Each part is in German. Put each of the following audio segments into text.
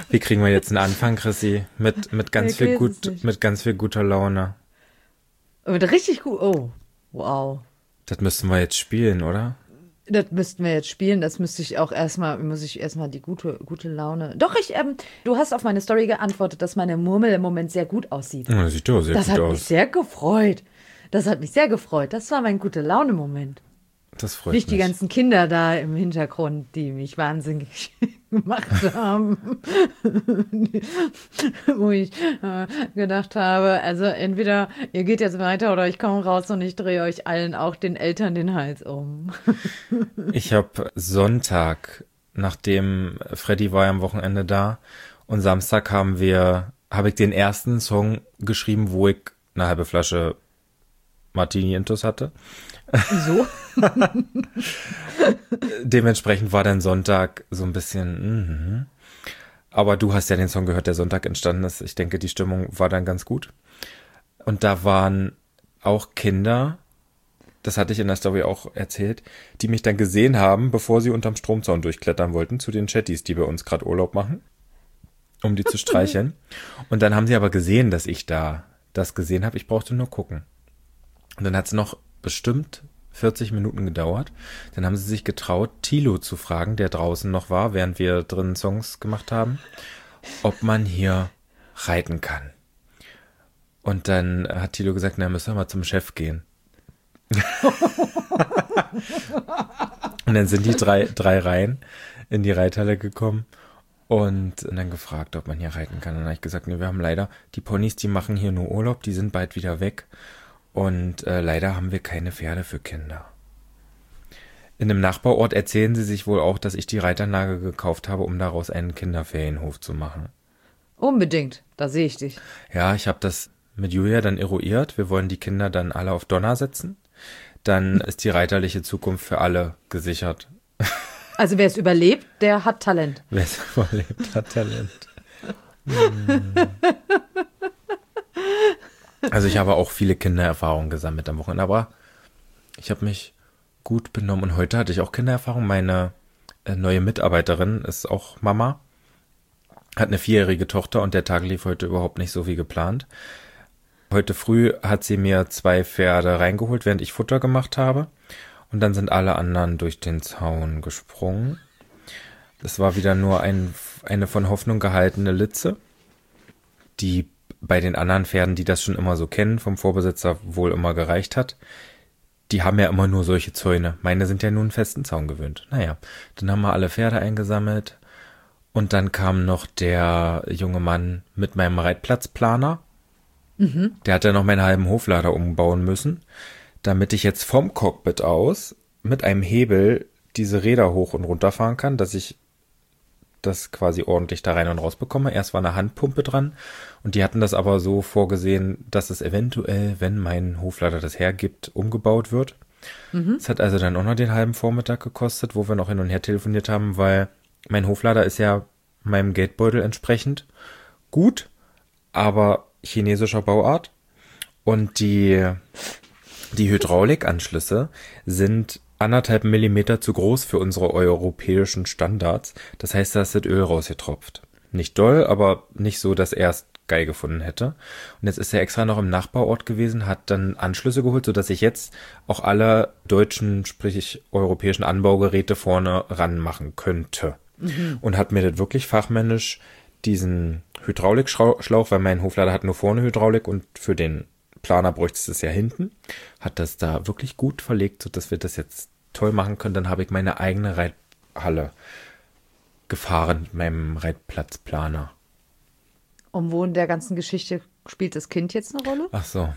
Wie kriegen wir jetzt einen Anfang, Chrissy? Mit ganz Ich viel weiß es nicht. mit ganz viel guter Laune. Und richtig gut. Oh, wow. Das müssen wir jetzt spielen, oder? Das müssten wir jetzt spielen. Das muss ich erstmal die gute Laune. Doch, du hast auf meine Story geantwortet, dass meine Murmel im Moment sehr gut aussieht. Ja, das sieht doch sehr Das gut hat mich aus. sehr gefreut. Das hat mich sehr gefreut. Das war mein gute Laune-Moment. Das freut Nicht die mich. ganzen Kinder da im Hintergrund, die mich wahnsinnig gemacht haben. Wo ich gedacht habe, also entweder ihr geht jetzt weiter oder ich komme raus und ich drehe euch allen, auch den Eltern, den Hals um. Ich habe Sonntag, nachdem Freddy war ja am Wochenende da und Samstag habe ich den ersten Song geschrieben, wo ich eine halbe Flasche Martini Intus hatte. So? Dementsprechend war dann Sonntag so ein bisschen, aber du hast ja den Song gehört, der Sonntag entstanden ist. Ich denke, die Stimmung war dann ganz gut. Und da waren auch Kinder, das hatte ich in der Story auch erzählt, die mich dann gesehen haben, bevor sie unterm Stromzaun durchklettern wollten, zu den Chatties, die bei uns gerade Urlaub machen, um die zu streicheln. Und dann haben sie aber gesehen, dass ich da das gesehen habe. Ich brauchte nur gucken. Und dann hat es noch bestimmt 40 Minuten gedauert. Dann haben sie sich getraut, Thilo zu fragen, der draußen noch war, während wir drinnen Songs gemacht haben, ob man hier reiten kann. Und dann hat Thilo gesagt, na, müssen wir mal zum Chef gehen. Und dann sind die drei Reihen in die Reithalle gekommen und dann gefragt, ob man hier reiten kann. Und dann habe ich gesagt, nee, wir haben leider, die Ponys, die machen hier nur Urlaub, die sind bald wieder weg. Und leider haben wir keine Pferde für Kinder. In einem Nachbarort erzählen sie sich wohl auch, dass ich die Reitanlage gekauft habe, um daraus einen Kinderferienhof zu machen. Unbedingt. Da sehe ich dich. Ja, ich habe das mit Julia dann eruiert. Wir wollen die Kinder dann alle auf Donner setzen. Dann ist die reiterliche Zukunft für alle gesichert. Also wer es überlebt, der hat Talent. Wer es überlebt, hat Talent. Also ich habe auch viele Kindererfahrungen gesammelt am Wochenende, aber ich habe mich gut benommen und heute hatte ich auch Kindererfahrung. Meine neue Mitarbeiterin ist auch Mama, hat eine 4-jährige Tochter und der Tag lief heute überhaupt nicht so wie geplant. Heute früh hat sie mir 2 Pferde reingeholt, während ich Futter gemacht habe und dann sind alle anderen durch den Zaun gesprungen. Das war wieder nur eine von Hoffnung gehaltene Litze, die bei den anderen Pferden, die das schon immer so kennen, vom Vorbesitzer wohl immer gereicht hat. Die haben ja immer nur solche Zäune. Meine sind ja nun einen festen Zaun gewöhnt. Naja, dann haben wir alle Pferde eingesammelt und dann kam noch der junge Mann mit meinem Reitplatzplaner. Der hat ja noch meinen halben Hoflader umbauen müssen, damit ich jetzt vom Cockpit aus mit einem Hebel diese Räder hoch und runter fahren kann, dass ich das quasi ordentlich da rein und raus bekomme. Erst war eine Handpumpe dran und die hatten das aber so vorgesehen, dass es eventuell, wenn mein Hoflader das hergibt, umgebaut wird. Es hat also dann auch noch den halben Vormittag gekostet, wo wir noch hin und her telefoniert haben, weil mein Hoflader ist ja meinem Geldbeutel entsprechend gut, aber chinesischer Bauart und die Hydraulikanschlüsse sind 1,5 Millimeter zu groß für unsere europäischen Standards. Das heißt, da ist das Öl rausgetropft. Nicht doll, aber nicht so, dass er es geil gefunden hätte. Und jetzt ist er extra noch im Nachbarort gewesen, hat dann Anschlüsse geholt, sodass ich jetzt auch alle deutschen, sprich europäischen Anbaugeräte vorne ranmachen könnte. Und hat mir das wirklich fachmännisch diesen Hydraulikschlauch, weil mein Hoflader hat nur vorne Hydraulik und für den Planer bräuchte es ja hinten, hat das da wirklich gut verlegt, sodass wir das jetzt toll machen können. Dann habe ich meine eigene Reithalle gefahren mit meinem Reitplatzplaner. Und wo in der ganzen Geschichte spielt das Kind jetzt eine Rolle? Ach so.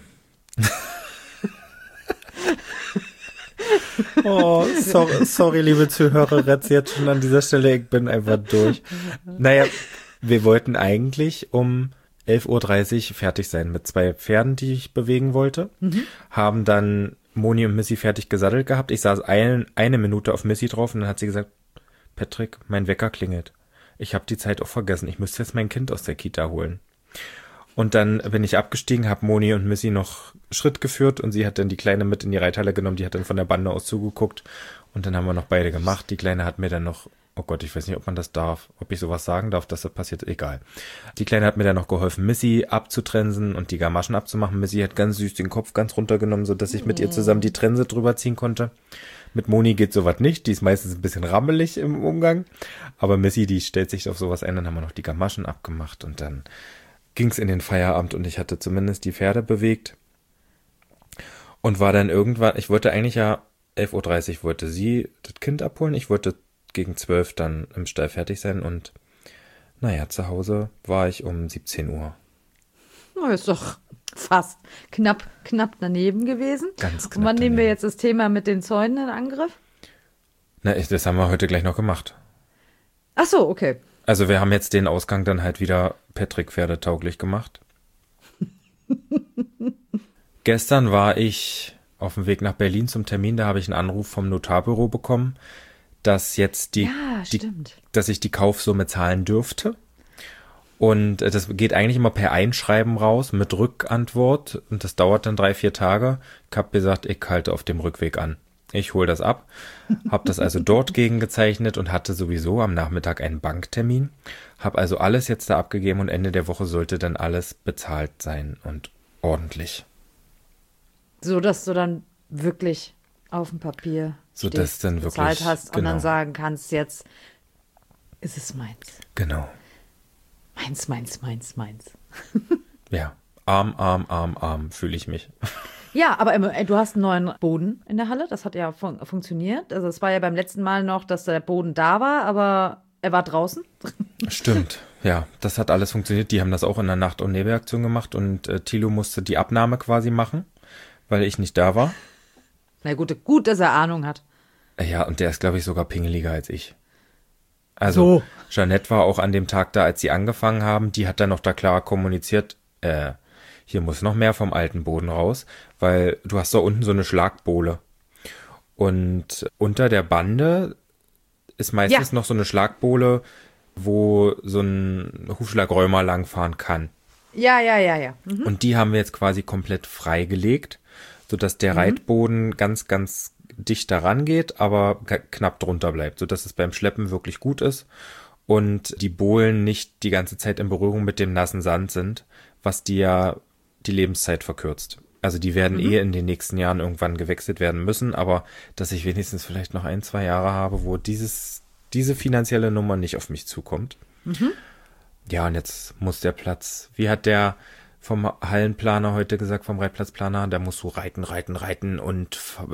Oh, sorry, liebe Zuhörer, jetzt schon an dieser Stelle, ich bin einfach durch. Naja, wir wollten eigentlich um 11:30 Uhr fertig sein mit 2 Pferden, die ich bewegen wollte. Haben dann Moni und Missy fertig gesattelt gehabt. Ich saß eine Minute auf Missy drauf und dann hat sie gesagt, Patrick, mein Wecker klingelt. Ich habe die Zeit auch vergessen. Ich müsste jetzt mein Kind aus der Kita holen. Und dann bin ich abgestiegen, habe Moni und Missy noch Schritt geführt und sie hat dann die Kleine mit in die Reithalle genommen. Die hat dann von der Bande aus zugeguckt und dann haben wir noch beide gemacht. Die Kleine hat mir dann noch Oh Gott, ich weiß nicht, ob man das darf, ob ich sowas sagen darf, dass das passiert, egal. Die Kleine hat mir dann noch geholfen, Missy abzutrensen und die Gamaschen abzumachen. Missy hat ganz süß den Kopf ganz runtergenommen, sodass ich mit ihr zusammen die Trense drüber ziehen konnte. Mit Moni geht sowas nicht, die ist meistens ein bisschen rammelig im Umgang. Aber Missy, die stellt sich auf sowas ein, dann haben wir noch die Gamaschen abgemacht und dann ging's in den Feierabend und ich hatte zumindest die Pferde bewegt. Und war dann irgendwann, ich wollte eigentlich ja 11:30 Uhr wollte sie das Kind abholen, ich wollte gegen 12 dann im Stall fertig sein und naja, zu Hause war ich um 17 Uhr. Na, ist doch fast knapp daneben gewesen. Ganz knapp. Und wann nehmen wir daneben. jetzt das Thema mit den Zäunen in Angriff? Na, das haben wir heute gleich noch gemacht. Ach so, okay. Also wir haben jetzt den Ausgang dann halt wieder Patrick pferdetauglich gemacht. Gestern war ich auf dem Weg nach Berlin zum Termin, da habe ich einen Anruf vom Notarbüro bekommen, dass jetzt Stimmt. dass ich die Kaufsumme zahlen dürfte. Und das geht eigentlich immer per Einschreiben raus mit Rückantwort und das dauert dann 3-4 Tage. Ich habe gesagt, ich halte auf dem Rückweg an. Ich hole das ab, habe das also dort gegengezeichnet und hatte sowieso am Nachmittag einen Banktermin. Habe also alles jetzt da abgegeben und Ende der Woche sollte dann alles bezahlt sein und ordentlich. So, dass du dann wirklich auf dem Papier So, dass stehst, dann wirklich, bezahlt hast und genau. dann sagen kannst, jetzt ist es meins. Genau. Meins. Ja, arm fühle ich mich. Ja, aber du hast einen neuen Boden in der Halle. Das hat ja funktioniert. Also es war ja beim letzten Mal noch, dass der Boden da war, aber er war draußen. Stimmt, ja, das hat alles funktioniert. Die haben das auch in der Nacht- und Nebelaktion gemacht und Thilo musste die Abnahme quasi machen, weil ich nicht da war. Na gut, dass er Ahnung hat. Ja, und der ist, glaube ich, sogar pingeliger als ich. Also, So. Jeanette war auch an dem Tag da, als sie angefangen haben. Die hat dann noch da klar kommuniziert, hier muss noch mehr vom alten Boden raus, weil du hast da unten so eine Schlagbohle. Und unter der Bande ist meistens noch so eine Schlagbohle, wo so ein Hufschlagräumer langfahren kann. Ja. Mhm. Und die haben wir jetzt quasi komplett freigelegt, sodass der Reitboden ganz, ganz dicht daran geht, aber knapp drunter bleibt, sodass es beim Schleppen wirklich gut ist und die Bohlen nicht die ganze Zeit in Berührung mit dem nassen Sand sind, was die ja die Lebenszeit verkürzt. Also die werden in den nächsten Jahren irgendwann gewechselt werden müssen, aber dass ich wenigstens vielleicht noch 1-2 Jahre habe, wo diese finanzielle Nummer nicht auf mich zukommt. Ja, und jetzt muss der Platz, wie hat der vom Hallenplaner heute gesagt, vom Reitplatzplaner, da musst du reiten und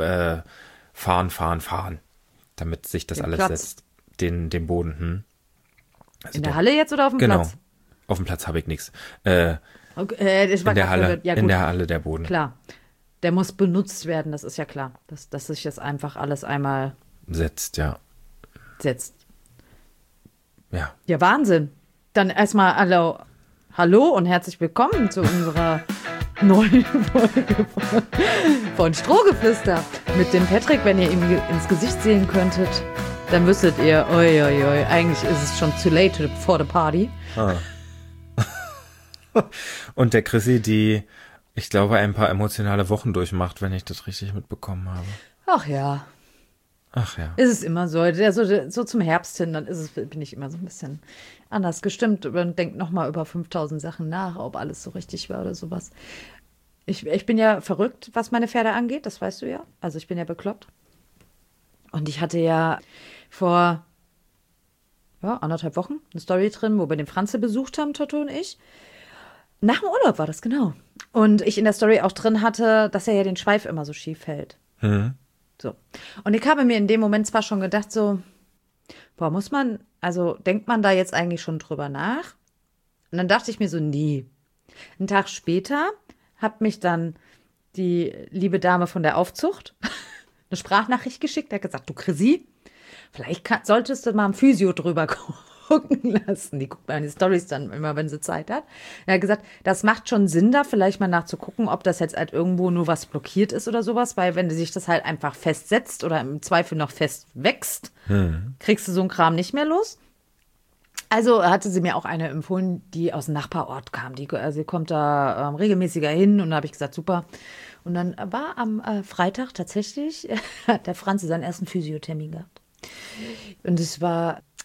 fahren, damit sich das Den alles Platz. setzt. Den Boden. Also In der Halle jetzt oder auf dem genau. Platz? Auf dem Platz habe ich nichts. Okay, das war In der grad Halle, verwirrt. Ja, in gut. der Halle der Boden. Klar. Der muss benutzt werden, das ist ja klar. Dass sich das einfach alles einmal Setzt, ja. setzt. Ja. Ja, Wahnsinn. Dann erstmal hallo und herzlich willkommen zu unserer neuen Folge von Strohgeflüster. Mit dem Patrick, wenn ihr ihm ins Gesicht sehen könntet, dann wüsstet ihr, oi, eigentlich ist es schon too late for the party. Und der Chrissy, die, ich glaube, ein paar emotionale Wochen durchmacht, wenn ich das richtig mitbekommen habe. Ach ja, Ach ja. ist es immer so. So zum Herbst hin, dann bin ich immer so ein bisschen anders gestimmt und denke nochmal über 5000 Sachen nach, ob alles so richtig war oder sowas. Ich bin ja verrückt, was meine Pferde angeht, das weißt du ja. Also ich bin ja bekloppt. Und ich hatte ja vor 1,5 Wochen eine Story drin, wo wir den Franze besucht haben, Toto und ich. Nach dem Urlaub war das, genau. Und ich in der Story auch drin hatte, dass er ja den Schweif immer so schief hält. So. Und ich habe mir in dem Moment zwar schon gedacht, so, denkt man da jetzt eigentlich schon drüber nach? Und dann dachte ich mir so, nee. Einen Tag später hat mich dann die liebe Dame von der Aufzucht eine Sprachnachricht geschickt, hat gesagt, du Chrissy, vielleicht solltest du mal am Physio drüber gucken lassen. Die guckt meine Storys dann immer, wenn sie Zeit hat. Er hat gesagt, das macht schon Sinn, da vielleicht mal nachzugucken, ob das jetzt halt irgendwo nur was blockiert ist oder sowas, weil wenn sich das halt einfach festsetzt oder im Zweifel noch fest wächst, kriegst du so einen Kram nicht mehr los. Also hatte sie mir auch eine empfohlen, die aus dem Nachbarort kam. Sie kommt da regelmäßiger hin und da habe ich gesagt, super. Und dann war am Freitag tatsächlich, hat der Franz seinen ersten Physiothermin gehabt. Und es war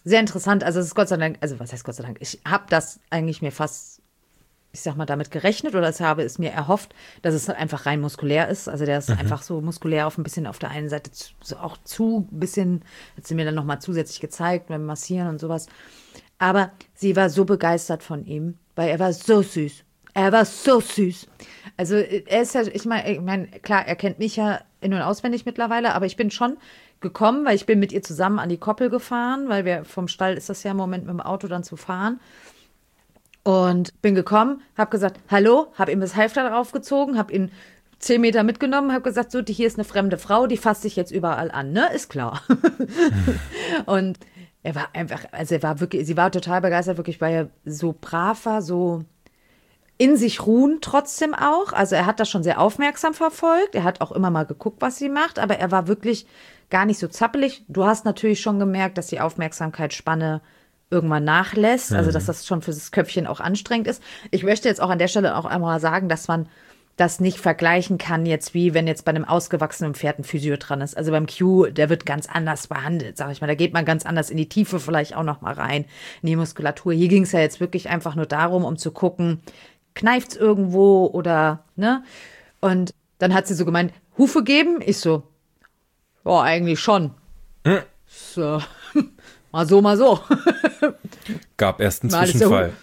sehr interessant. Also es ist Gott sei Dank, also was heißt Gott sei Dank? Ich habe das eigentlich mir fast, ich sag mal, damit gerechnet oder ich habe es mir erhofft, dass es halt einfach rein muskulär ist. Also der ist einfach so muskulär auf ein bisschen auf der einen Seite so auch zu ein bisschen, hat sie mir dann nochmal zusätzlich gezeigt beim Massieren und sowas. Aber sie war so begeistert von ihm, weil er war so süß. Er war so süß. Also er ist ja, ich meine, klar, er kennt mich ja in- und auswendig mittlerweile, aber ich bin schon gekommen, weil ich bin mit ihr zusammen an die Koppel gefahren, weil wir vom Stall ist das ja im Moment mit dem Auto dann zu fahren. Und bin gekommen, habe gesagt, hallo, habe ihm das Halfter draufgezogen, habe ihn 10 Meter mitgenommen, habe gesagt, so, hier ist eine fremde Frau, die fasst sich jetzt überall an, ne? Ist klar. Und er war einfach, also er war wirklich, sie war total begeistert, wirklich, weil er so brav war, so in sich ruhen trotzdem auch. Also er hat das schon sehr aufmerksam verfolgt. Er hat auch immer mal geguckt, was sie macht, aber er war wirklich gar nicht so zappelig. Du hast natürlich schon gemerkt, dass die Aufmerksamkeitsspanne irgendwann nachlässt, also dass das schon für das Köpfchen auch anstrengend ist. Ich möchte jetzt auch an der Stelle auch einmal sagen, dass man das nicht vergleichen kann jetzt wie wenn jetzt bei einem ausgewachsenen Pferd ein Physio dran ist. Also beim Q, der wird ganz anders behandelt, sag ich mal. Da geht man ganz anders in die Tiefe vielleicht auch noch mal rein, in die Muskulatur. Hier ging es ja jetzt wirklich einfach nur darum, um zu gucken, kneift's irgendwo oder, ne? Und dann hat sie so gemeint, Hufe geben? Ich so, ja, eigentlich schon. So, mal so, mal so. Gab erst einen Mal ist Zwischenfall.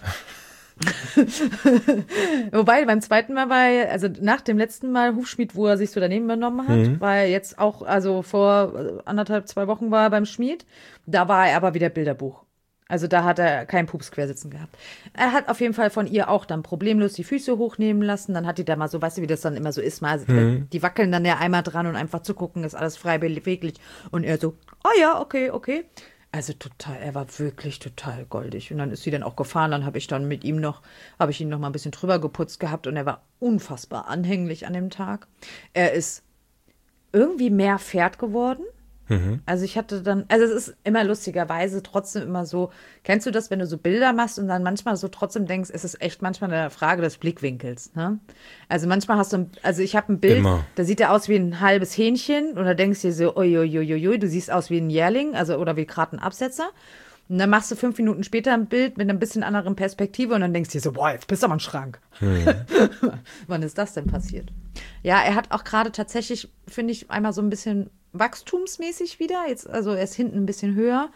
Wobei beim zweiten Mal war er, also nach dem letzten Mal Hufschmied, wo er sich so daneben benommen hat, war er jetzt auch, also vor 1,5, 2 Wochen war er beim Schmied. Da war er aber wieder Bilderbuch. Also da hat er keinen Pups quersitzen gehabt. Er hat auf jeden Fall von ihr auch dann problemlos die Füße hochnehmen lassen. Dann hat die da mal so, weißt du, wie das dann immer so ist, mal, die wackeln dann ja einmal dran und einfach zu gucken, ist alles frei beweglich. Und er so, oh ja, okay, okay. Also total, er war wirklich total goldig. Und dann ist sie dann auch gefahren, dann habe ich ihn noch mal ein bisschen drüber geputzt gehabt und er war unfassbar anhänglich an dem Tag. Er ist irgendwie mehr Pferd geworden. Also ich hatte dann, also es ist immer lustigerweise trotzdem immer so, kennst du das, wenn du so Bilder machst und dann manchmal so trotzdem denkst, es ist echt manchmal eine Frage des Blickwinkels, ne? Also manchmal hast du, also ich habe ein Bild, da sieht er aus wie ein halbes Hähnchen und da denkst du dir so, uiuiuiui, du siehst aus wie ein Jährling, also oder wie gerade ein Absetzer. Und dann machst du 5 Minuten später ein Bild mit einer bisschen anderen Perspektive und dann denkst du dir so, boah, jetzt bist du aber ein Schrank. Wann ist das denn passiert? Ja, er hat auch gerade tatsächlich, finde ich, einmal so ein bisschen wachstumsmäßig wieder. Jetzt, also er ist hinten ein bisschen höher.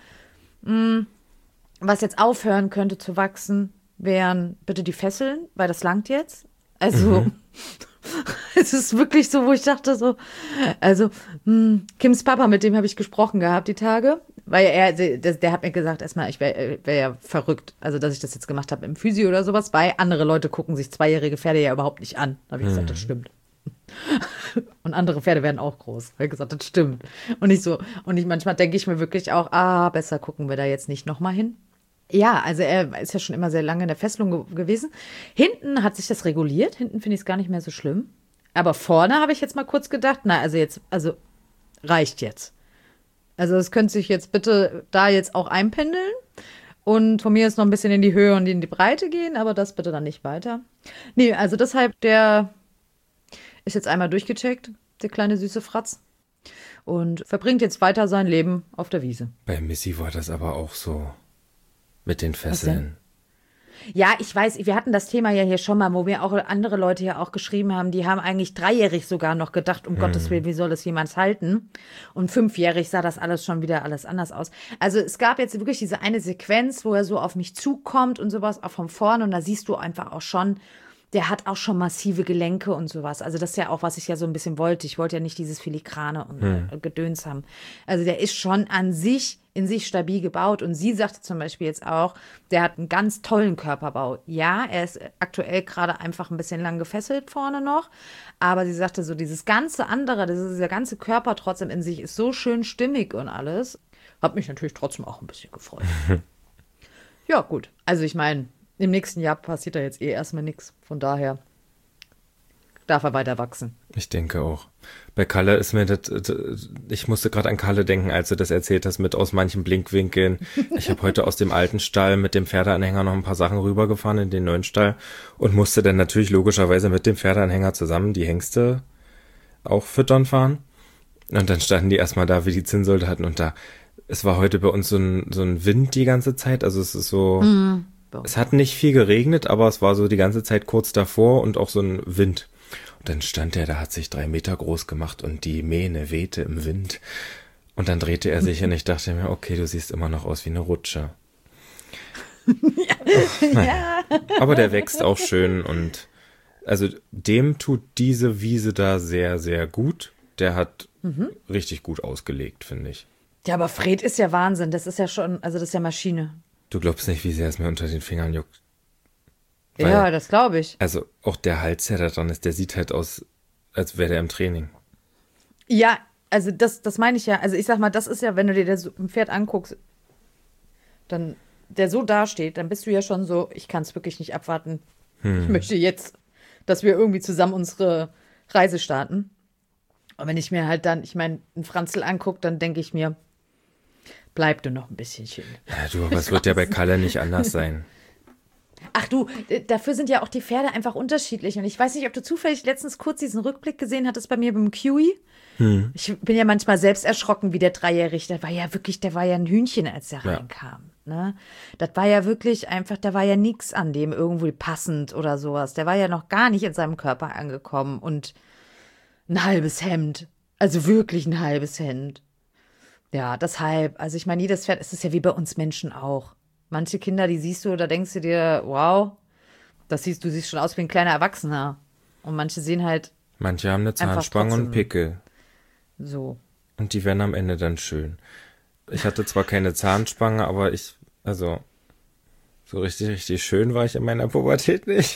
Was jetzt aufhören könnte zu wachsen, wären bitte die Fesseln, weil das langt jetzt. Also es ist wirklich so, wo ich dachte so, also Kims Papa, mit dem habe ich gesprochen gehabt die Tage, weil der hat mir gesagt, erstmal, ich wäre ja verrückt, also dass ich das jetzt gemacht habe im Physio oder sowas, weil andere Leute gucken sich 2-jährige Pferde ja überhaupt nicht an. Da habe ich gesagt, das stimmt. Und andere Pferde werden auch groß. Habe ich gesagt, das stimmt. Und manchmal denke ich mir wirklich auch, besser gucken wir da jetzt nicht nochmal hin. Ja, also er ist ja schon immer sehr lange in der Fesselung gewesen. Hinten hat sich das reguliert. Hinten finde ich es gar nicht mehr so schlimm. Aber vorne habe ich jetzt mal kurz gedacht, also reicht jetzt. Also es könnte sich jetzt bitte da jetzt auch einpendeln. Und von mir ist noch ein bisschen in die Höhe und in die Breite gehen, aber das bitte dann nicht weiter. Nee, also deshalb, der ist jetzt einmal durchgecheckt, der kleine süße Fratz. Und verbringt jetzt weiter sein Leben auf der Wiese. Bei Missy war das aber auch so mit den Fesseln. Ja, ich weiß, wir hatten das Thema ja hier schon mal, wo mir auch andere Leute ja auch geschrieben haben, die haben eigentlich 3-jährig sogar noch gedacht, um Gottes Willen, wie soll das jemand halten? Und 5-jährig sah das alles schon wieder alles anders aus. Also es gab jetzt wirklich diese eine Sequenz, wo er so auf mich zukommt und sowas, auch von vorne und da siehst du einfach auch schon, der hat auch schon massive Gelenke und sowas. Also das ist ja auch, was ich ja so ein bisschen wollte. Ich wollte ja nicht dieses Filigrane und Gedöns haben. Also der ist schon in sich stabil gebaut. Und sie sagte zum Beispiel jetzt auch, der hat einen ganz tollen Körperbau. Ja, er ist aktuell gerade einfach ein bisschen lang gefesselt vorne noch. Aber sie sagte so, dieses ganze andere, dieser ganze Körper trotzdem in sich ist so schön stimmig und alles. Hat mich natürlich trotzdem auch ein bisschen gefreut. Ja, gut. Also ich meine, im nächsten Jahr passiert da jetzt erstmal nichts. Von daher darf er weiter wachsen. Ich denke auch. Bei Kalle ist mir ich musste gerade an Kalle denken, als du das erzählt hast, mit aus manchen Blinkwinkeln. Ich habe heute aus dem alten Stall mit dem Pferdeanhänger noch ein paar Sachen rübergefahren in den neuen Stall und musste dann natürlich logischerweise mit dem Pferdeanhänger zusammen die Hengste auch füttern fahren. Und dann standen die erstmal da wie die Zinnsoldaten und da Es war heute bei uns so ein Wind die ganze Zeit. Also es ist so, Bei es hat nicht viel geregnet, aber es war so die ganze Zeit kurz davor und auch so ein Wind. Und dann stand er, da hat sich 3 Meter groß gemacht und die Mähne wehte im Wind. Und dann drehte er sich und ich dachte mir, okay, du siehst immer noch aus wie eine Rutsche. Ja. Aber der wächst auch schön und also dem tut diese Wiese da sehr, sehr gut. Der hat richtig gut ausgelegt, finde ich. Ja, aber Fred ist ja Wahnsinn. Das ist ja schon, also das ist ja Maschine. Du glaubst nicht, wie sehr es mir unter den Fingern juckt. Weil, Ja, das glaube ich. also auch der Hals, der da dran ist, der sieht halt aus, als wäre der im Training. Ja, also das meine ich ja. Also ich sag mal, das ist ja, wenn du dir das ein Pferd anguckst, dann der so dasteht, dann bist du ja schon so, ich kann es wirklich nicht abwarten. Ich möchte jetzt, dass wir irgendwie zusammen unsere Reise starten. Und wenn ich mir halt dann, ich meine, einen Franzl angucke, dann denke ich mir, bleib du noch ein bisschen schön. Ja, du, aber es wird ja bei Kalle nicht anders sein. Ach du, dafür sind ja auch die Pferde einfach unterschiedlich. Und ich weiß nicht, ob du zufällig letztens kurz diesen Rückblick gesehen hattest bei mir beim Kiwi. Ich bin ja manchmal selbst erschrocken, wie der Dreijährige, der war ja ein Hühnchen, als der Ja. reinkam. Ne? Das war ja wirklich einfach, da war ja nichts an dem irgendwie passend oder sowas. Der war ja noch gar nicht in seinem Körper angekommen und ein halbes Hemd. Also wirklich ein halbes Hemd. Ja, deshalb, also ich meine, jedes Pferd, es ist ja wie bei uns Menschen auch. Manche Kinder, die siehst du, da denkst du dir, wow, du siehst schon aus wie ein kleiner Erwachsener. Und manche sehen halt Manche haben eine Zahnspange trotzdem. und Pickel. so. Und die werden am Ende dann schön. Ich hatte zwar keine Zahnspange, aber also, so richtig, richtig schön war ich in meiner Pubertät nicht.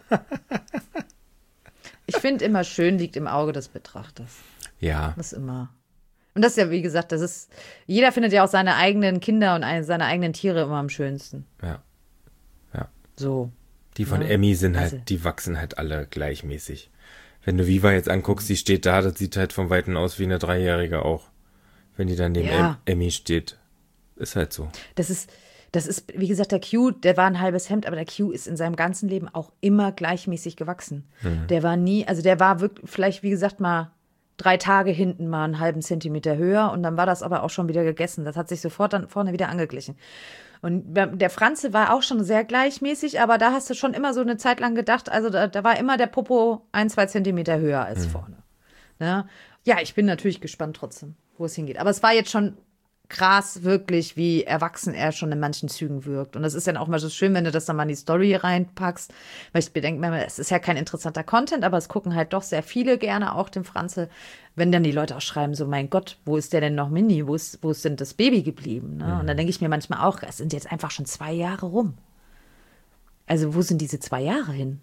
Ich finde immer, schön liegt im Auge des Betrachters. Ja, Das ist immer. Und das ist ja, wie gesagt, jeder findet ja auch seine eigenen Kinder und seine eigenen Tiere immer am schönsten. ja. So. Die von Ja. Emmy sind halt, Also- die wachsen halt alle gleichmäßig. Wenn du Viva jetzt anguckst, die steht da, das sieht halt vom Weiten aus wie eine Dreijährige auch. Wenn die dann neben Ja. Emmy steht. Ist halt so. Das ist, wie gesagt, der Q, der war ein halbes Hemd, aber der Q ist in seinem ganzen Leben auch immer gleichmäßig gewachsen. Der war nie, also der war wirklich, vielleicht, wie gesagt, mal 3 Tage hinten mal einen halben Zentimeter höher und dann war das aber auch schon wieder gegessen. Das hat sich sofort dann vorne wieder angeglichen. Und der Franzl war auch schon sehr gleichmäßig, aber da hast du schon immer so eine Zeit lang gedacht, also da war immer der Popo 1-2 Zentimeter höher als vorne. Ne? Ja, ich bin natürlich gespannt trotzdem, wo es hingeht. Aber es war jetzt schon krass, wirklich, wie erwachsen er schon in manchen Zügen wirkt. Und das ist dann auch mal so schön, wenn du das dann mal in die Story reinpackst. Weil ich bedenke mir, es ist ja kein interessanter Content, aber es gucken halt doch sehr viele gerne auch den Franzl. Wenn dann die Leute auch schreiben, so, mein Gott, wo ist der denn noch Mini? Wo ist denn das Baby geblieben? Ne? Und dann denke ich mir manchmal auch, es sind jetzt einfach schon 2 Jahre rum. Also wo sind diese 2 Jahre hin?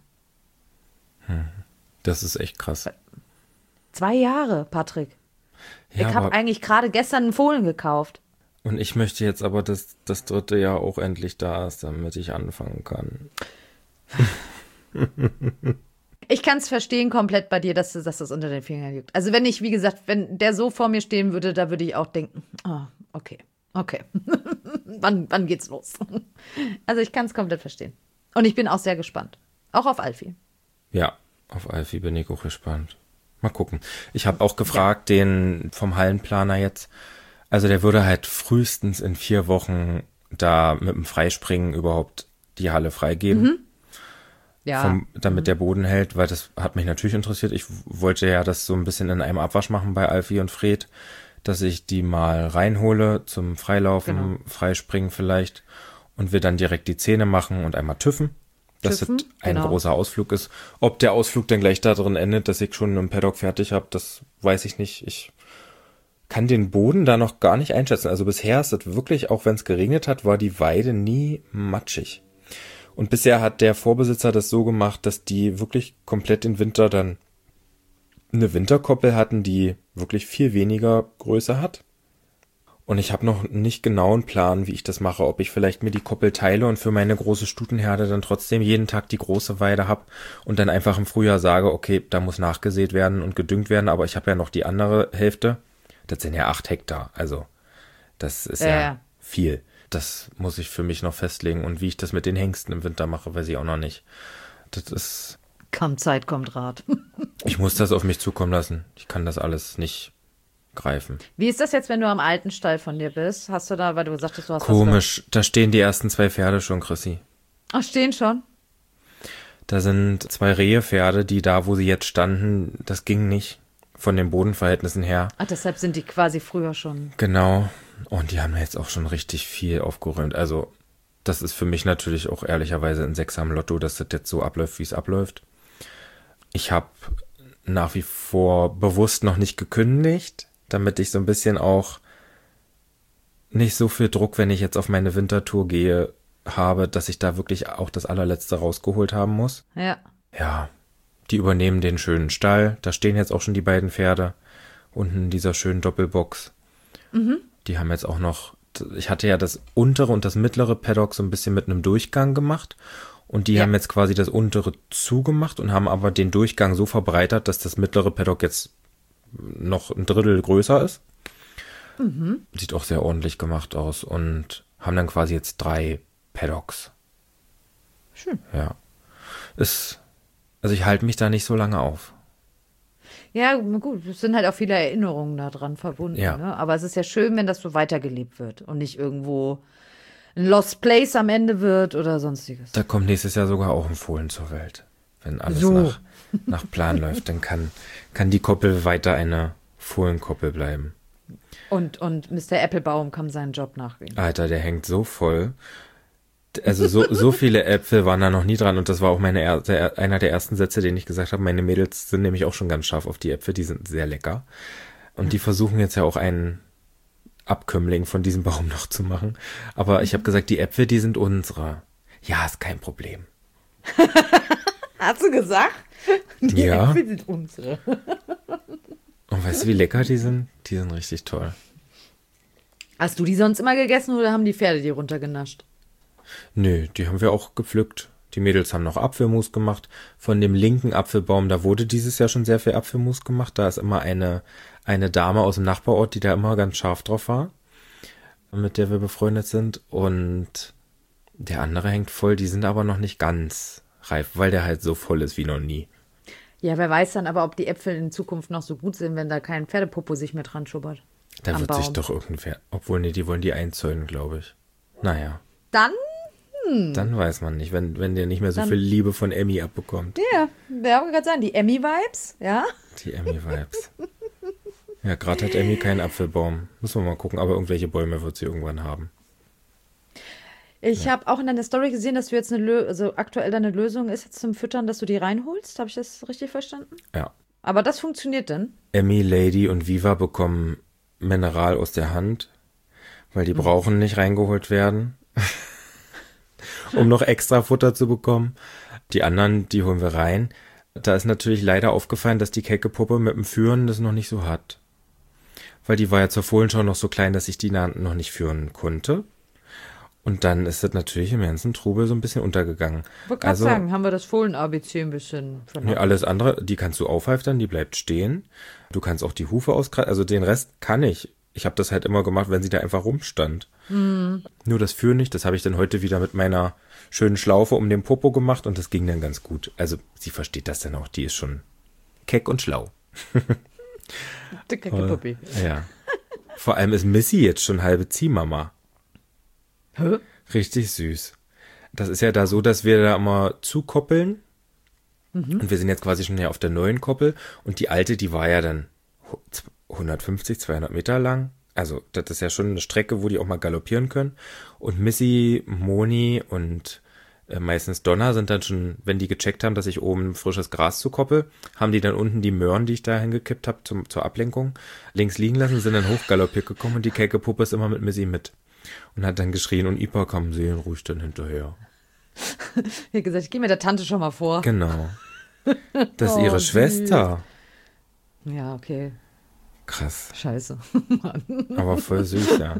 Das ist echt krass. 2 Jahre, Patrick. Ja, Ich habe aber, eigentlich gerade gestern einen Fohlen gekauft. und ich möchte jetzt aber, dass das 3. Jahr auch endlich da ist, damit ich anfangen kann. Ich kann es verstehen komplett bei dir, dass das unter den Fingern liegt. Also wenn ich, wie gesagt, wenn der so vor mir stehen würde, da würde ich auch denken, okay. wann geht's los? Also ich kann es komplett verstehen. Und ich bin auch sehr gespannt. Auch auf Alfie. Ja, auf Alfie bin ich auch gespannt. Mal gucken. Ich habe auch gefragt, den vom Hallenplaner jetzt, also der würde halt frühestens in 4 Wochen da mit dem Freispringen überhaupt die Halle freigeben. Ja. Damit der Boden hält, weil das hat mich natürlich interessiert. Ich wollte ja das so ein bisschen in einem Abwasch machen bei Alfie und Fred, dass ich die mal reinhole zum Freilaufen, Genau. Freispringen vielleicht und wir dann direkt die Zähne machen und einmal tüffen, dass Tüffen, das ein genau. großer Ausflug ist. Ob der Ausflug dann gleich da drin endet, dass ich schon im Paddock fertig habe, das weiß ich nicht. Ich kann den Boden da noch gar nicht einschätzen. Also bisher ist das wirklich, auch wenn es geregnet hat, war die Weide nie matschig. Und bisher hat der Vorbesitzer das so gemacht, dass die wirklich komplett den Winter dann eine Winterkoppel hatten, die wirklich viel weniger Größe hat. Und ich habe noch nicht genau einen Plan, wie ich das mache, ob ich vielleicht mir die Koppel teile und für meine große Stutenherde dann trotzdem jeden Tag die große Weide habe und dann einfach im Frühjahr sage, okay, da muss nachgesät werden und gedüngt werden, aber ich habe ja noch die andere Hälfte. Das sind ja 8 Hektar, also das ist ja viel. Das muss ich für mich noch festlegen und wie ich das mit den Hengsten im Winter mache, weiß ich auch noch nicht. Das ist, Kommt Zeit, kommt Rat. ich muss das auf mich zukommen lassen. Ich kann das alles nicht greifen. Wie ist das jetzt, wenn du am alten Stall von dir bist? Hast du da, weil du sagtest, du hast Komisch, da stehen die ersten 2 Pferde schon, Chrissy. Ach, stehen schon? Da sind 2 Rehepferde, die da, wo sie jetzt standen, das ging nicht von den Bodenverhältnissen her. Ach, deshalb sind die quasi früher schon. Genau. Und die haben jetzt auch schon richtig viel aufgeräumt. Also das ist für mich natürlich auch ehrlicherweise ein Sechser am Lotto, dass das jetzt so abläuft, wie es abläuft. Ich habe nach wie vor bewusst noch nicht gekündigt, damit ich so ein bisschen auch nicht so viel Druck, wenn ich jetzt auf meine Wintertour gehe, habe, dass ich da wirklich auch das allerletzte rausgeholt haben muss. Ja. Ja, die übernehmen den schönen Stall. Da stehen jetzt auch schon die beiden Pferde unten in dieser schönen Doppelbox. Die haben jetzt auch noch, ich hatte ja das untere und das mittlere Paddock so ein bisschen mit einem Durchgang gemacht und die haben jetzt quasi das untere zugemacht und haben aber den Durchgang so verbreitert, dass das mittlere Paddock jetzt noch ein Drittel größer ist. Sieht auch sehr ordentlich gemacht aus und haben dann quasi jetzt 3 Paddocks. Schön. Ja. Also ich halte mich da nicht so lange auf. Ja, gut, es sind halt auch viele Erinnerungen da dran verbunden. Ja. Ne? Aber es ist ja schön, wenn das so weitergelebt wird und nicht irgendwo ein Lost Place am Ende wird oder sonstiges. Da kommt nächstes Jahr sogar auch ein Fohlen zur Welt. Wenn alles So. nach Plan läuft, dann kann die Koppel weiter eine Fohlenkoppel bleiben. Und Mr. Applebaum kann seinen Job nachgehen. Alter, der hängt so voll. Also so viele Äpfel waren da noch nie dran und das war auch einer der ersten Sätze, den ich gesagt habe. Meine Mädels sind nämlich auch schon ganz scharf auf die Äpfel, die sind sehr lecker. Und die versuchen jetzt ja auch einen Abkömmling von diesem Baum noch zu machen. Aber ich habe gesagt, die Äpfel, die sind unsere. Ja, ist kein Problem. Hast du gesagt? Die Ja. Äpfel sind unsere. Und weißt du, wie lecker die sind? Die sind richtig toll. Hast du die sonst immer gegessen oder haben die Pferde die runtergenascht? Nö, die haben wir auch gepflückt. Die Mädels haben noch Apfelmus gemacht. Von dem linken Apfelbaum, da wurde dieses Jahr schon sehr viel Apfelmus gemacht. Da ist immer eine Dame aus dem Nachbarort, die da immer ganz scharf drauf war, mit der wir befreundet sind. Und der andere hängt voll, die sind aber noch nicht ganz reif, weil der halt so voll ist wie noch nie. Ja, wer weiß dann aber, ob die Äpfel in Zukunft noch so gut sind, wenn da kein Pferdepopo sich mit dran schubbert. Da Am wird sich Baum. doch irgendwer, obwohl, nee, die wollen die einzäunen, glaube ich. Naja, Dann, dann weiß man nicht, wenn der nicht mehr so Dann- viel Liebe von Emmy abbekommt. ja, wer auch gerade sagen, die Emmy-Vibes, ja? Die Emmy-Vibes. Ja, gerade hat Emmy keinen Apfelbaum. Müssen wir mal gucken, aber irgendwelche Bäume wird sie irgendwann haben. Ich habe auch in deiner Story gesehen, dass du jetzt also aktuell deine Lösung ist jetzt zum Füttern, dass du die reinholst. Habe ich das richtig verstanden? Ja. Aber das funktioniert dann? Emmy, Lady und Viva bekommen Mineral aus der Hand, weil die brauchen nicht reingeholt werden, um noch extra Futter zu bekommen. Die anderen, die holen wir rein. Da ist natürlich leider aufgefallen, dass die Keckepuppe mit dem Führen das noch nicht so hat. Weil die war ja zur Fohlenschau noch so klein, dass ich die noch nicht führen konnte. Und dann ist das natürlich im ganzen Trubel so ein bisschen untergegangen. Ich wollte gerade sagen, haben wir das Fohlen-ABC ein bisschen Nee, alles andere, die kannst du aufhalftern, die bleibt stehen. Du kannst auch die Hufe auskreisen, also den Rest kann ich. Ich habe das halt immer gemacht, wenn sie da einfach rumstand. Nur das Führen nicht, das habe ich dann heute wieder mit meiner schönen Schlaufe um den Popo gemacht und das ging dann ganz gut. Also sie versteht das dann auch, die ist schon keck und schlau. Die Keckepuppe. Ja. Vor allem ist Missy jetzt schon halbe Ziehmama. Hä? Richtig süß. Das ist ja da so, dass wir da immer zukoppeln. Und wir sind jetzt quasi schon ja auf der neuen Koppel. Und die alte, die war ja dann 150, 200 Meter lang. Also das ist ja schon eine Strecke, wo die auch mal galoppieren können. Und Missy, Moni und meistens Donna sind dann schon, wenn die gecheckt haben, dass ich oben frisches Gras zukoppel, haben die dann unten die Möhren, die ich da hingekippt habe zur Ablenkung, links liegen lassen, sind dann hochgaloppiert gekommen und die Keckepuppe ist immer mit Missy mit. Und hat dann geschrien und Ipa kam seelenruhig dann hinterher. Ich habe gesagt, ich gehe mir der Tante schon mal vor. Genau. Das ist Oh, ihre süß. Schwester. Ja, okay. Krass. Scheiße. Aber voll süß, ja.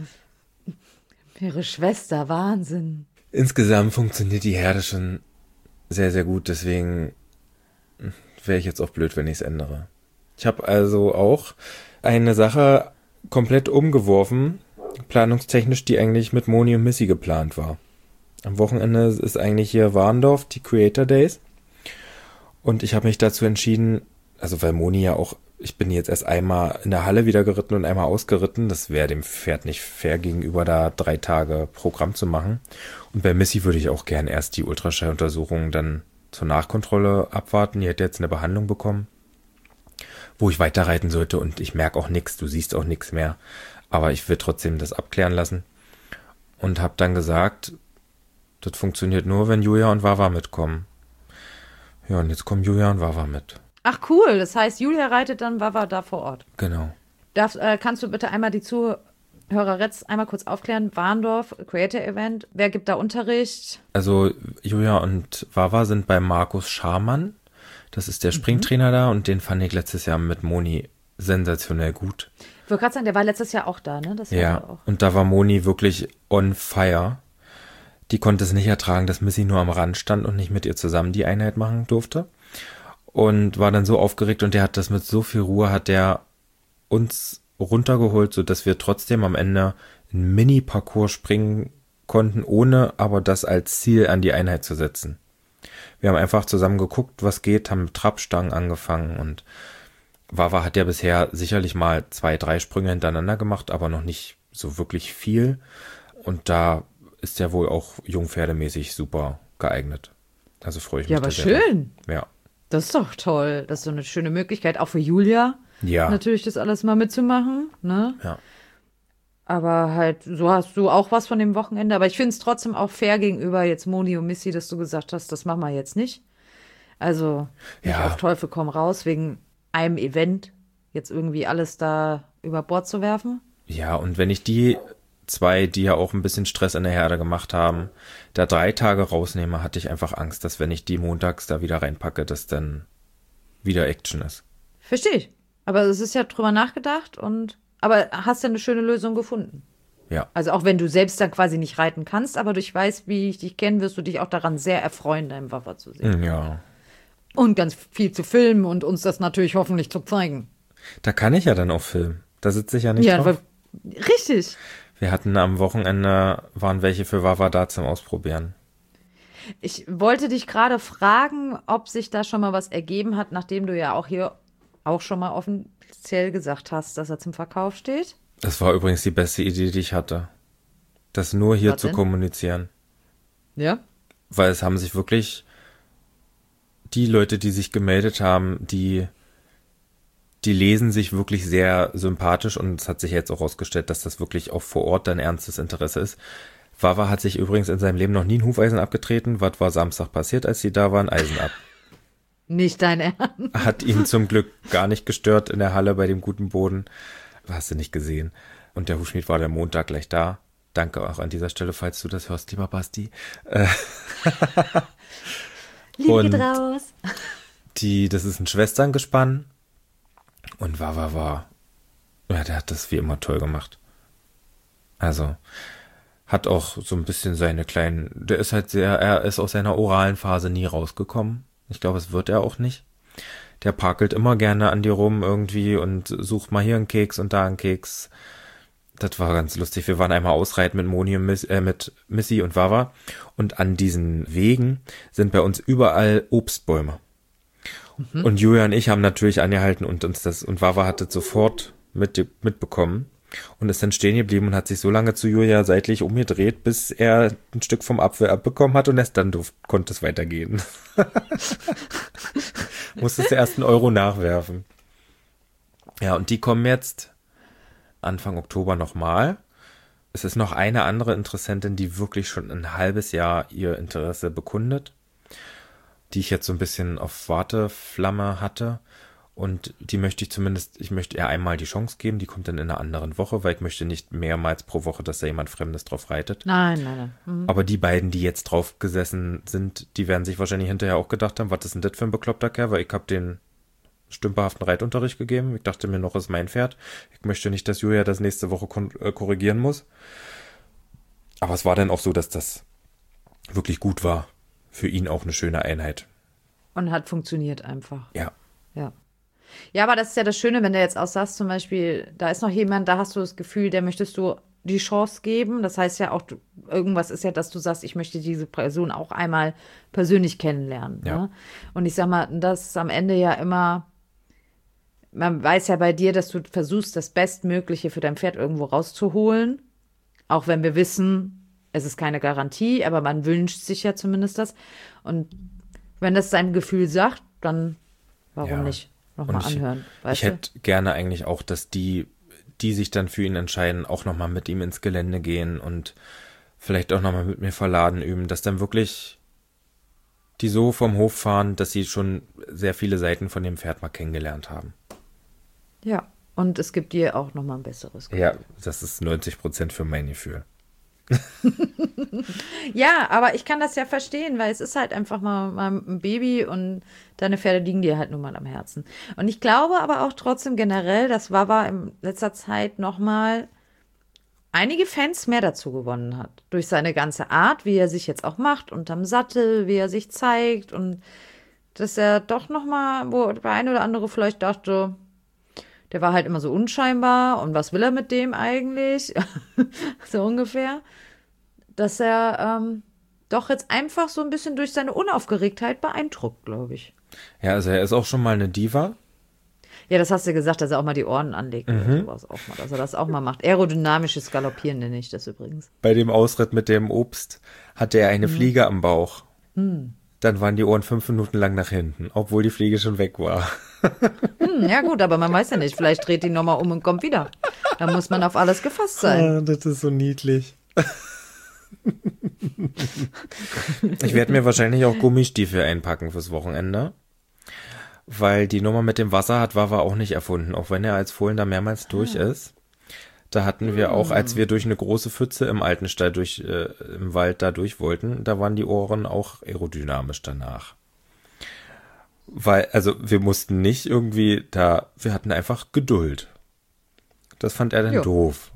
Ihre Schwester, Wahnsinn. Insgesamt funktioniert die Herde schon sehr, sehr gut. Deswegen wäre ich jetzt auch blöd, wenn ich es ändere. Ich habe also auch eine Sache komplett umgeworfen, planungstechnisch, die eigentlich mit Moni und Missy geplant war. Am Wochenende ist eigentlich hier Warndorf, die Creator Days. Und ich habe mich dazu entschieden, also weil Moni ja auch Ich bin jetzt erst einmal in der Halle wieder geritten und einmal ausgeritten. Das wäre dem Pferd nicht fair gegenüber, da 3 Tage Programm zu machen. Und bei Missy würde ich auch gern erst die Ultraschalluntersuchung dann zur Nachkontrolle abwarten. Die hat jetzt eine Behandlung bekommen, wo ich weiterreiten sollte und ich merke auch nichts. Du siehst auch nichts mehr. Aber ich will trotzdem das abklären lassen. Und habe dann gesagt, das funktioniert nur, wenn Julia und Wawa mitkommen. Ja, und jetzt kommen Julia und Wawa mit. Ach cool, das heißt, Julia reitet dann Wawa da vor Ort. Genau. Kannst du bitte einmal die Zuhörer jetzt einmal kurz aufklären? Warndorf, Creator Event, wer gibt da Unterricht? Also Julia und Wawa sind bei Markus Scharmann. Das ist der Springtrainer da und den fand ich letztes Jahr mit Moni sensationell gut. Ich wollte gerade sagen, der war letztes Jahr auch da, ne? Das Ja, auch. und da war Moni wirklich on fire. Die konnte es nicht ertragen, dass Missy nur am Rand stand und nicht mit ihr zusammen die Einheit machen durfte. Und war dann so aufgeregt und der hat das mit so viel Ruhe, hat der uns runtergeholt, sodass wir trotzdem am Ende einen Mini-Parcours springen konnten, ohne aber das als Ziel an die Einheit zu setzen. Wir haben einfach zusammen geguckt, was geht, haben mit Trabstangen angefangen und Wawa hat ja bisher sicherlich mal 2, 3 Sprünge hintereinander gemacht, aber noch nicht so wirklich viel. Und da ist er wohl auch jungpferdemäßig super geeignet. Also freue ich mich. Ja, aber schön. Ja. Das ist doch toll. Das ist so eine schöne Möglichkeit, auch für Julia. Ja. Natürlich das alles mal mitzumachen, ne? Ja. Aber halt, so hast du auch was von dem Wochenende. Aber ich finde es trotzdem auch fair gegenüber jetzt Moni und Missy, dass du gesagt hast, das machen wir jetzt nicht. Also nicht Ja. auf Teufel komm raus, wegen einem Event jetzt irgendwie alles da über Bord zu werfen. Ja, und wenn ich die 2, die ja auch ein bisschen Stress in der Herde gemacht haben, da 3 Tage rausnehme, hatte ich einfach Angst, dass wenn ich die montags da wieder reinpacke, dass dann wieder Action ist. Verstehe ich. Aber es ist ja drüber nachgedacht aber hast ja eine schöne Lösung gefunden. Ja. Also auch wenn du selbst dann quasi nicht reiten kannst, aber ich weiß, wie ich dich kenne, wirst du dich auch daran sehr erfreuen, deinen Wawa zu sehen. Ja. Und ganz viel zu filmen und uns das natürlich hoffentlich zu zeigen. Da kann ich ja dann auch filmen. Da sitze ich ja nicht drauf. Richtig. Wir hatten am Wochenende, waren welche für Wawa da zum Ausprobieren. Ich wollte dich gerade fragen, ob sich da schon mal was ergeben hat, nachdem du ja auch hier auch schon mal offiziell gesagt hast, dass er zum Verkauf steht. Das war übrigens die beste Idee, die ich hatte. Das nur hier Was zu denn? kommunizieren. Ja? Weil es haben sich wirklich die Leute, die sich gemeldet haben, die lesen sich wirklich sehr sympathisch und es hat sich jetzt auch herausgestellt, dass das wirklich auch vor Ort ein ernstes Interesse ist. Wawa hat sich übrigens in seinem Leben noch nie ein Hufeisen abgetreten. Was war Samstag passiert, als sie da waren? Eisen ab. Nicht dein Ernst. Hat ihn zum Glück gar nicht gestört in der Halle bei dem guten Boden. Hast du nicht gesehen. Und der Hufschmied war der Montag gleich da. Danke auch an dieser Stelle, falls du das hörst, lieber Basti. Liebe geht raus. Das ist ein Schwesterngespann. Und Wawa war, ja, der hat das wie immer toll gemacht. Also, hat auch so ein bisschen er ist aus seiner oralen Phase nie rausgekommen. Ich glaube, es wird er auch nicht. Der pakelt immer gerne an dir rum irgendwie und sucht mal hier einen Keks und da einen Keks. Das war ganz lustig. Wir waren einmal ausreiten mit Moni und mit Missy und Wawa. Und an diesen Wegen sind bei uns überall Obstbäume. Und Julia und ich haben natürlich angehalten und und Wawa hat das sofort mitbekommen und ist dann stehen geblieben und hat sich so lange zu Julia seitlich umgedreht, bis er ein Stück vom Apfel abbekommen hat und erst dann konnte es weitergehen. Musstest du erst einen Euro nachwerfen. Ja, und die kommen jetzt Anfang Oktober nochmal. Es ist noch eine andere Interessentin, die wirklich schon ein halbes Jahr ihr Interesse bekundet, die ich jetzt so ein bisschen auf Warteflamme hatte. Und ich möchte ihr einmal die Chance geben, die kommt dann in einer anderen Woche, weil ich möchte nicht mehrmals pro Woche, dass da jemand Fremdes drauf reitet. Nein. Mhm. Aber die beiden, die jetzt drauf gesessen sind, die werden sich wahrscheinlich hinterher auch gedacht haben, was ist denn das für ein bekloppter Kerl, weil ich habe den stümperhaften Reitunterricht gegeben. Ich dachte mir noch, es ist mein Pferd. Ich möchte nicht, dass Julia das nächste Woche korrigieren muss. Aber es war dann auch so, dass das wirklich gut war. Für ihn auch eine schöne Einheit. Und hat funktioniert einfach. Ja. Ja. Ja, aber das ist ja das Schöne, wenn du jetzt auch sagst, zum Beispiel, da ist noch jemand, da hast du das Gefühl, der möchtest du die Chance geben. Das heißt ja auch, irgendwas ist ja, dass du sagst, ich möchte diese Person auch einmal persönlich kennenlernen. Ja. Ne? Und ich sag mal, das ist am Ende ja immer man weiß ja bei dir, dass du versuchst, das Bestmögliche für dein Pferd irgendwo rauszuholen. Auch wenn wir wissen, es ist keine Garantie, aber man wünscht sich ja zumindest das. Und wenn das dein Gefühl sagt, dann warum Ja. nicht nochmal anhören? Ich Weißt du? hätte gerne eigentlich auch, dass die sich dann für ihn entscheiden, auch nochmal mit ihm ins Gelände gehen und vielleicht auch nochmal mit mir Verladen üben, dass dann wirklich die so vom Hof fahren, dass sie schon sehr viele Seiten von dem Pferd mal kennengelernt haben. Ja. Und es gibt dir auch nochmal ein besseres Gefühl. Ja, das ist 90% für mein Gefühl. Ja, aber ich kann das ja verstehen, weil es ist halt einfach mal ein Baby und deine Pferde liegen dir halt nun mal am Herzen. Und ich glaube aber auch trotzdem generell, dass Wawa in letzter Zeit nochmal einige Fans mehr dazu gewonnen hat. Durch seine ganze Art, wie er sich jetzt auch macht, unterm Sattel, wie er sich zeigt und dass er doch nochmal, wo der eine oder andere vielleicht dachte, der war halt immer so unscheinbar und was will er mit dem eigentlich? So ungefähr. Dass er doch jetzt einfach so ein bisschen durch seine Unaufgeregtheit beeindruckt, glaube ich. Ja, also er ist auch schon mal eine Diva. Ja, das hast du gesagt, dass er auch mal die Ohren anlegt oder sowas auch mal, dass er das auch mal macht. Aerodynamisches Galoppieren nenne ich das übrigens. Bei dem Ausritt mit dem Obst hatte er eine Fliege am Bauch. Dann waren die Ohren 5 Minuten lang nach hinten, obwohl die Fliege schon weg war. Ja gut, aber man weiß ja nicht, vielleicht dreht die nochmal um und kommt wieder. Da muss man auf alles gefasst sein. Das ist so niedlich. Ich werde mir wahrscheinlich auch Gummistiefel einpacken fürs Wochenende. Weil die Nummer mit dem Wasser hat Wawa auch nicht erfunden, auch wenn er als Fohlen da mehrmals durch ist. Da hatten wir auch, als wir durch eine große Pfütze im alten Stall im Wald da durch wollten, da waren die Ohren auch aerodynamisch danach. Weil, also wir mussten nicht irgendwie wir hatten einfach Geduld. Das fand er dann Jo. doof.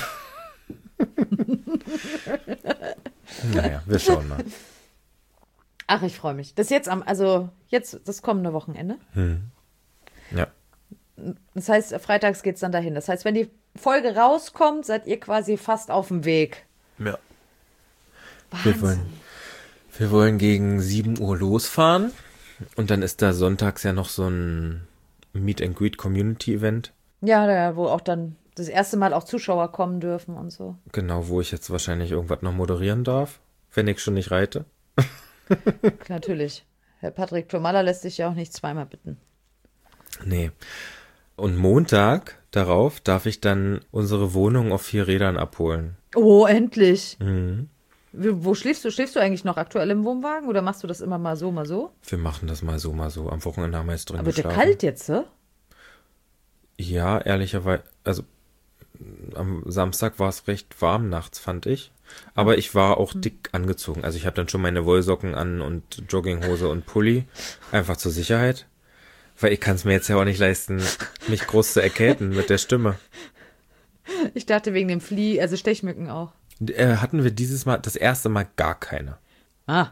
Naja, wir schauen mal. Ach, ich freue mich. Das jetzt das kommende Wochenende. Ja. Das heißt, freitags geht's dann dahin. Das heißt, wenn die Folge rauskommt, seid ihr quasi fast auf dem Weg. Ja. Wahnsinn. Wir wollen gegen 7 Uhr losfahren und dann ist da sonntags ja noch so ein Meet and Greet Community Event. Ja, wo auch dann das erste Mal auch Zuschauer kommen dürfen und so. Genau, wo ich jetzt wahrscheinlich irgendwas noch moderieren darf, wenn ich schon nicht reite. Natürlich. Herr Patrick Tomalla lässt sich ja auch nicht zweimal bitten. Nee. Und Montag darauf darf ich dann unsere Wohnung auf 4 Rädern abholen. Oh, endlich. Wo schläfst du? Schläfst du eigentlich noch aktuell im Wohnwagen oder machst du das immer mal so, mal so? Wir machen das mal so, mal so. Am Wochenende haben wir jetzt drin Aber wird der geschlafen. kalt jetzt, ne? Ja, ehrlicherweise, also am Samstag war es recht warm nachts, fand ich. Aber ich war auch dick angezogen. Also ich habe dann schon meine Wollsocken an und Jogginghose und Pulli. Einfach zur Sicherheit. Weil ich kann es mir jetzt ja auch nicht leisten, mich groß zu erkälten mit der Stimme. Ich dachte wegen dem Stechmücken auch. Hatten wir dieses Mal, das erste Mal gar keine. Ah.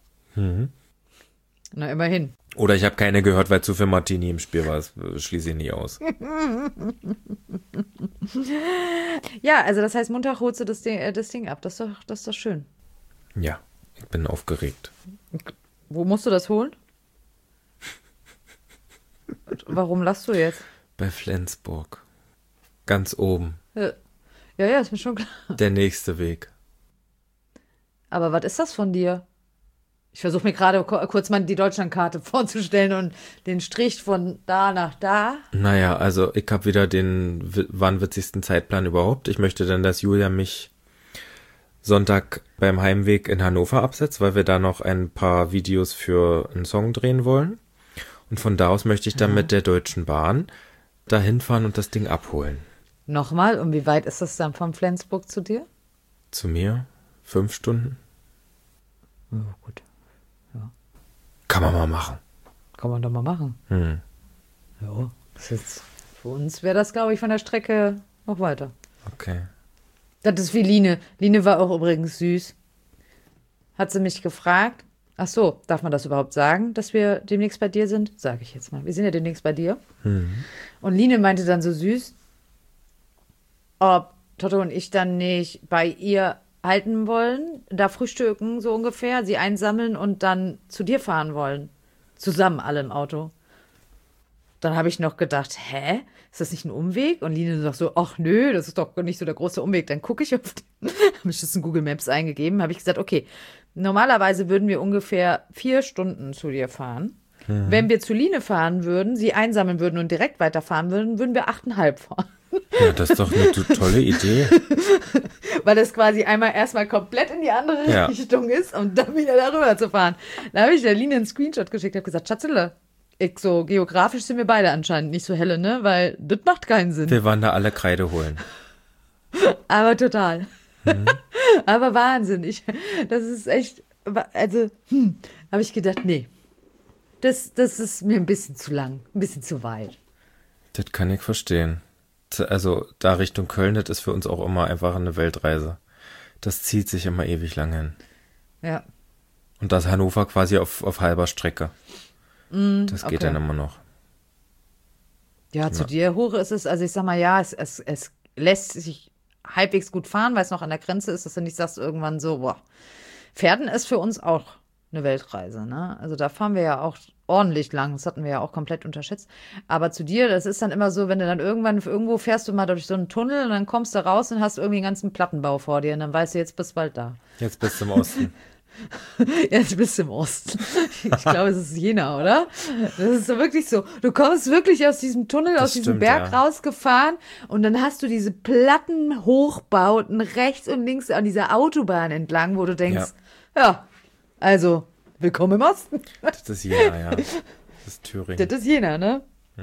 Na, immerhin. Oder ich habe keine gehört, weil zu viel Martini im Spiel war. Das schließe ich nie aus. Ja, also das heißt, Montag holst du das Ding ab. Das ist doch schön. Ja, ich bin aufgeregt. Wo musst du das holen? Warum lachst du jetzt? Bei Flensburg. Ganz oben. Ja, ist mir schon klar. Der nächste Weg. Aber was ist das von dir? Ich versuche mir gerade kurz mal die Deutschlandkarte vorzustellen und den Strich von da nach da. Naja, also ich habe wieder den wahnwitzigsten Zeitplan überhaupt. Ich möchte dann, dass Julia mich Sonntag beim Heimweg in Hannover absetzt, weil wir da noch ein paar Videos für einen Song drehen wollen. Und von da aus möchte ich dann mit der Deutschen Bahn dahin fahren und das Ding abholen. Nochmal, und wie weit ist das dann von Flensburg zu dir? Zu mir? 5 Stunden? Ja, gut. Kann man mal machen. Kann man doch mal machen. Ja, für uns wäre das, glaube ich, von der Strecke noch weiter. Okay. Das ist wie Line. Line war auch übrigens süß. Hat sie mich gefragt. Ach so, darf man das überhaupt sagen, dass wir demnächst bei dir sind? Sage ich jetzt mal. Wir sind ja demnächst bei dir. Und Line meinte dann so süß, ob Toto und ich dann nicht bei ihr halten wollen, da frühstücken so ungefähr, sie einsammeln und dann zu dir fahren wollen. Zusammen alle im Auto. Dann habe ich noch gedacht, hä? Ist das nicht ein Umweg? Und Line sagt so, ach nö, das ist doch nicht so der große Umweg. Dann gucke ich habe ich das in Google Maps eingegeben, habe ich gesagt, okay, normalerweise würden wir ungefähr 4 Stunden zu dir fahren. Wenn wir zu Line fahren würden, sie einsammeln würden und direkt weiterfahren würden, würden wir 8,5 fahren. Ja, das ist doch eine tolle Idee. Weil das quasi einmal erstmal komplett in die andere Richtung ist, um dann wieder darüber zu fahren. Da habe ich der Line einen Screenshot geschickt, habe gesagt, Schatzele, so geografisch sind wir beide anscheinend nicht so helle, ne? Weil das macht keinen Sinn. Wir waren da alle Kreide holen. Aber total. Aber Wahnsinn. Das ist echt, also, habe ich gedacht, nee. Das ist mir ein bisschen zu lang, ein bisschen zu weit. Das kann ich verstehen. Also da Richtung Köln, das ist für uns auch immer einfach eine Weltreise. Das zieht sich immer ewig lang hin. Ja. Und das Hannover quasi auf halber Strecke. Das geht dann immer noch. Ja, zu dir hoch ist es, also ich sag mal, ja, es lässt sich halbwegs gut fahren, weil es noch an der Grenze ist, dass du nicht sagst irgendwann so, boah, Pferden ist für uns auch eine Weltreise, ne? Also da fahren wir ja auch ordentlich lang, das hatten wir ja auch komplett unterschätzt. Aber zu dir, das ist dann immer so, wenn du dann irgendwo fährst du mal durch so einen Tunnel und dann kommst du raus und hast irgendwie einen ganzen Plattenbau vor dir und dann weißt du, jetzt bist du bald da. Jetzt bist du im Osten. Jetzt bist du im Osten. Ich glaube, es ist Jena, oder? Das ist so wirklich so. Du kommst wirklich aus diesem Tunnel, aus diesem Berg rausgefahren und dann hast du diese Plattenhochbauten rechts und links an dieser Autobahn entlang, wo du denkst, ja, also, willkommen im Osten. Das ist Jena, ja. Das ist Thüringen. Das ist Jena, ne?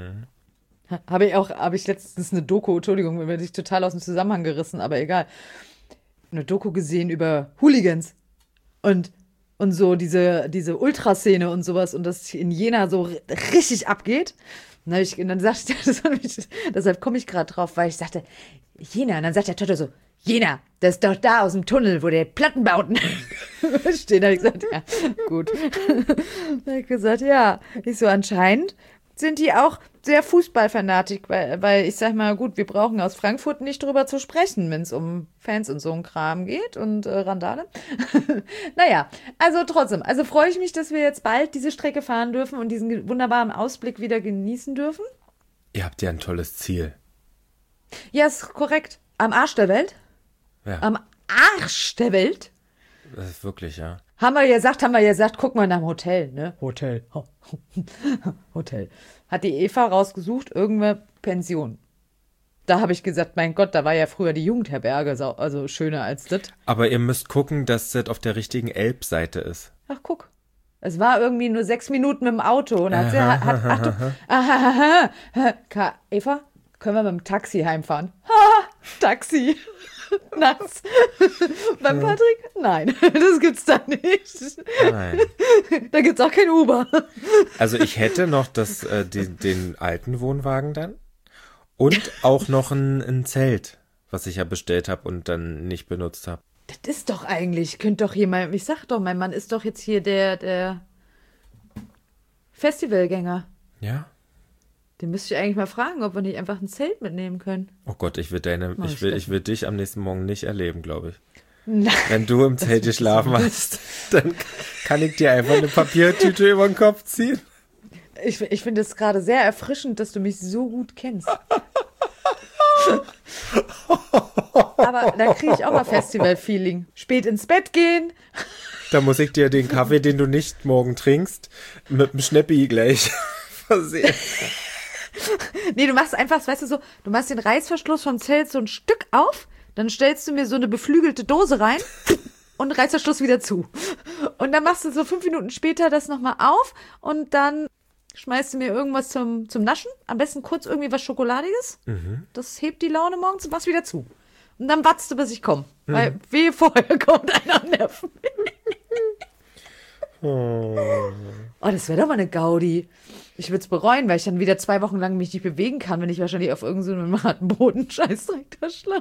Habe ich letztens eine Doku, Entschuldigung, mir werde ich total aus dem Zusammenhang gerissen, aber egal. Eine Doku gesehen über Hooligans und so diese Ultraszene und sowas und das in Jena so richtig abgeht. Und dann sagte ich, deshalb komme ich gerade drauf, weil ich sagte, Jena, und dann sagt der Toto so, Jena, das ist doch da aus dem Tunnel, wo der Plattenbauten stehen. Da habe ich gesagt, ja, gut. Da habe ich gesagt, ja. Ich so, anscheinend sind die auch sehr Fußballfanatik, weil ich sag mal, gut, wir brauchen aus Frankfurt nicht drüber zu sprechen, wenn es um Fans und so ein Kram geht und Randale. Naja, also trotzdem, also freue ich mich, dass wir jetzt bald diese Strecke fahren dürfen und diesen wunderbaren Ausblick wieder genießen dürfen. Ihr habt ja ein tolles Ziel. Ja, ist korrekt. Am Arsch der Welt? Ja. Am Arsch der Welt? Das ist wirklich, ja. Haben wir gesagt, guck mal nach dem Hotel, ne? Hotel. Hat die Eva rausgesucht, irgendeine Pension. Da habe ich gesagt, mein Gott, da war ja früher die Jugendherberge, also schöner als das. Aber ihr müsst gucken, dass das auf der richtigen Elbseite ist. Ach, guck. Es war irgendwie nur 6 Minuten mit dem Auto. Und Eva, können wir mit dem Taxi heimfahren? Taxi. Nachts. Beim Patrick? Nein, das gibt's da nicht. Nein. Da gibt's auch kein Uber. Also ich hätte noch den alten Wohnwagen dann und auch noch ein Zelt, was ich ja bestellt habe und dann nicht benutzt habe. Das ist doch eigentlich, könnte doch jemand, ich sag doch, mein Mann ist doch jetzt hier der Festivalgänger. Ja? Den müsste ich eigentlich mal fragen, ob wir nicht einfach ein Zelt mitnehmen können. Oh Gott, ich will dich am nächsten Morgen nicht erleben, glaube ich. Nein. Wenn du im Zelt geschlafen hast, dann kann ich dir einfach eine Papiertüte über den Kopf ziehen. Ich finde es gerade sehr erfrischend, dass du mich so gut kennst. Aber da kriege ich auch mal Festival-Feeling. Spät ins Bett gehen. Da muss ich dir den Kaffee, den du nicht morgen trinkst, mit dem Schnäppi gleich versehen. Nee, du machst einfach, weißt du so, du machst den Reißverschluss vom Zelt so ein Stück auf, dann stellst du mir so eine beflügelte Dose rein und Reißverschluss wieder zu. Und dann machst du so 5 Minuten später das nochmal auf und dann schmeißt du mir irgendwas zum Naschen. Am besten kurz irgendwie was Schokoladiges. Das hebt die Laune morgens und machst wieder zu. Und dann wartest du, bis ich komme. Weil wehe vorher kommt einer an Nerven. Oh, das wäre doch mal eine Gaudi. Ich würde es bereuen, weil ich dann wieder 2 Wochen lang mich nicht bewegen kann, wenn ich wahrscheinlich auf irgendeinem harten Boden Scheißdreck da schlafe.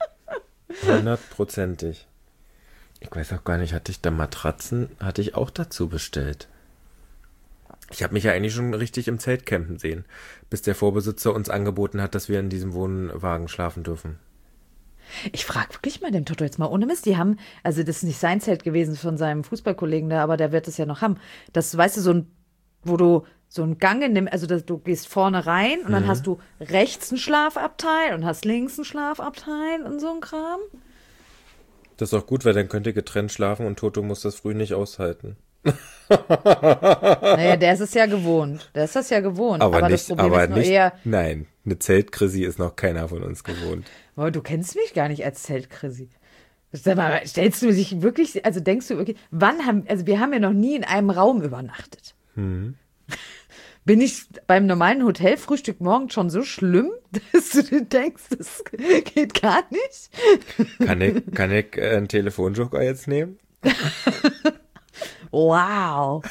100%ig. Ich weiß auch gar nicht, hatte ich auch dazu bestellt. Ich habe mich ja eigentlich schon richtig im Zelt campen sehen, bis der Vorbesitzer uns angeboten hat, dass wir in diesem Wohnwagen schlafen dürfen. Ich frage wirklich mal dem Toto jetzt mal ohne Mist. Die haben, also das ist nicht sein Zelt gewesen von seinem Fußballkollegen da, aber der wird es ja noch haben. Das, weißt du, wo du so einen Gang in dem, also du gehst vorne rein und dann hast du rechts ein Schlafabteil und hast links ein Schlafabteil und so ein Kram. Das ist auch gut, weil dann könnt ihr getrennt schlafen und Toto muss das früh nicht aushalten. Naja, der ist es ja gewohnt. Aber das nicht, Problem aber ist nur nicht, eher, nein, eine Zeltkrisi ist noch keiner von uns gewohnt. oh, du kennst mich gar nicht als Zeltkrisi. Sag mal, stellst du dich wirklich, also denkst du wirklich, also wir haben ja noch nie in einem Raum übernachtet. Bin ich beim normalen Hotelfrühstück morgens schon so schlimm, dass du dir denkst, das geht gar nicht? Kann ich einen Telefonjoker jetzt nehmen? Wow.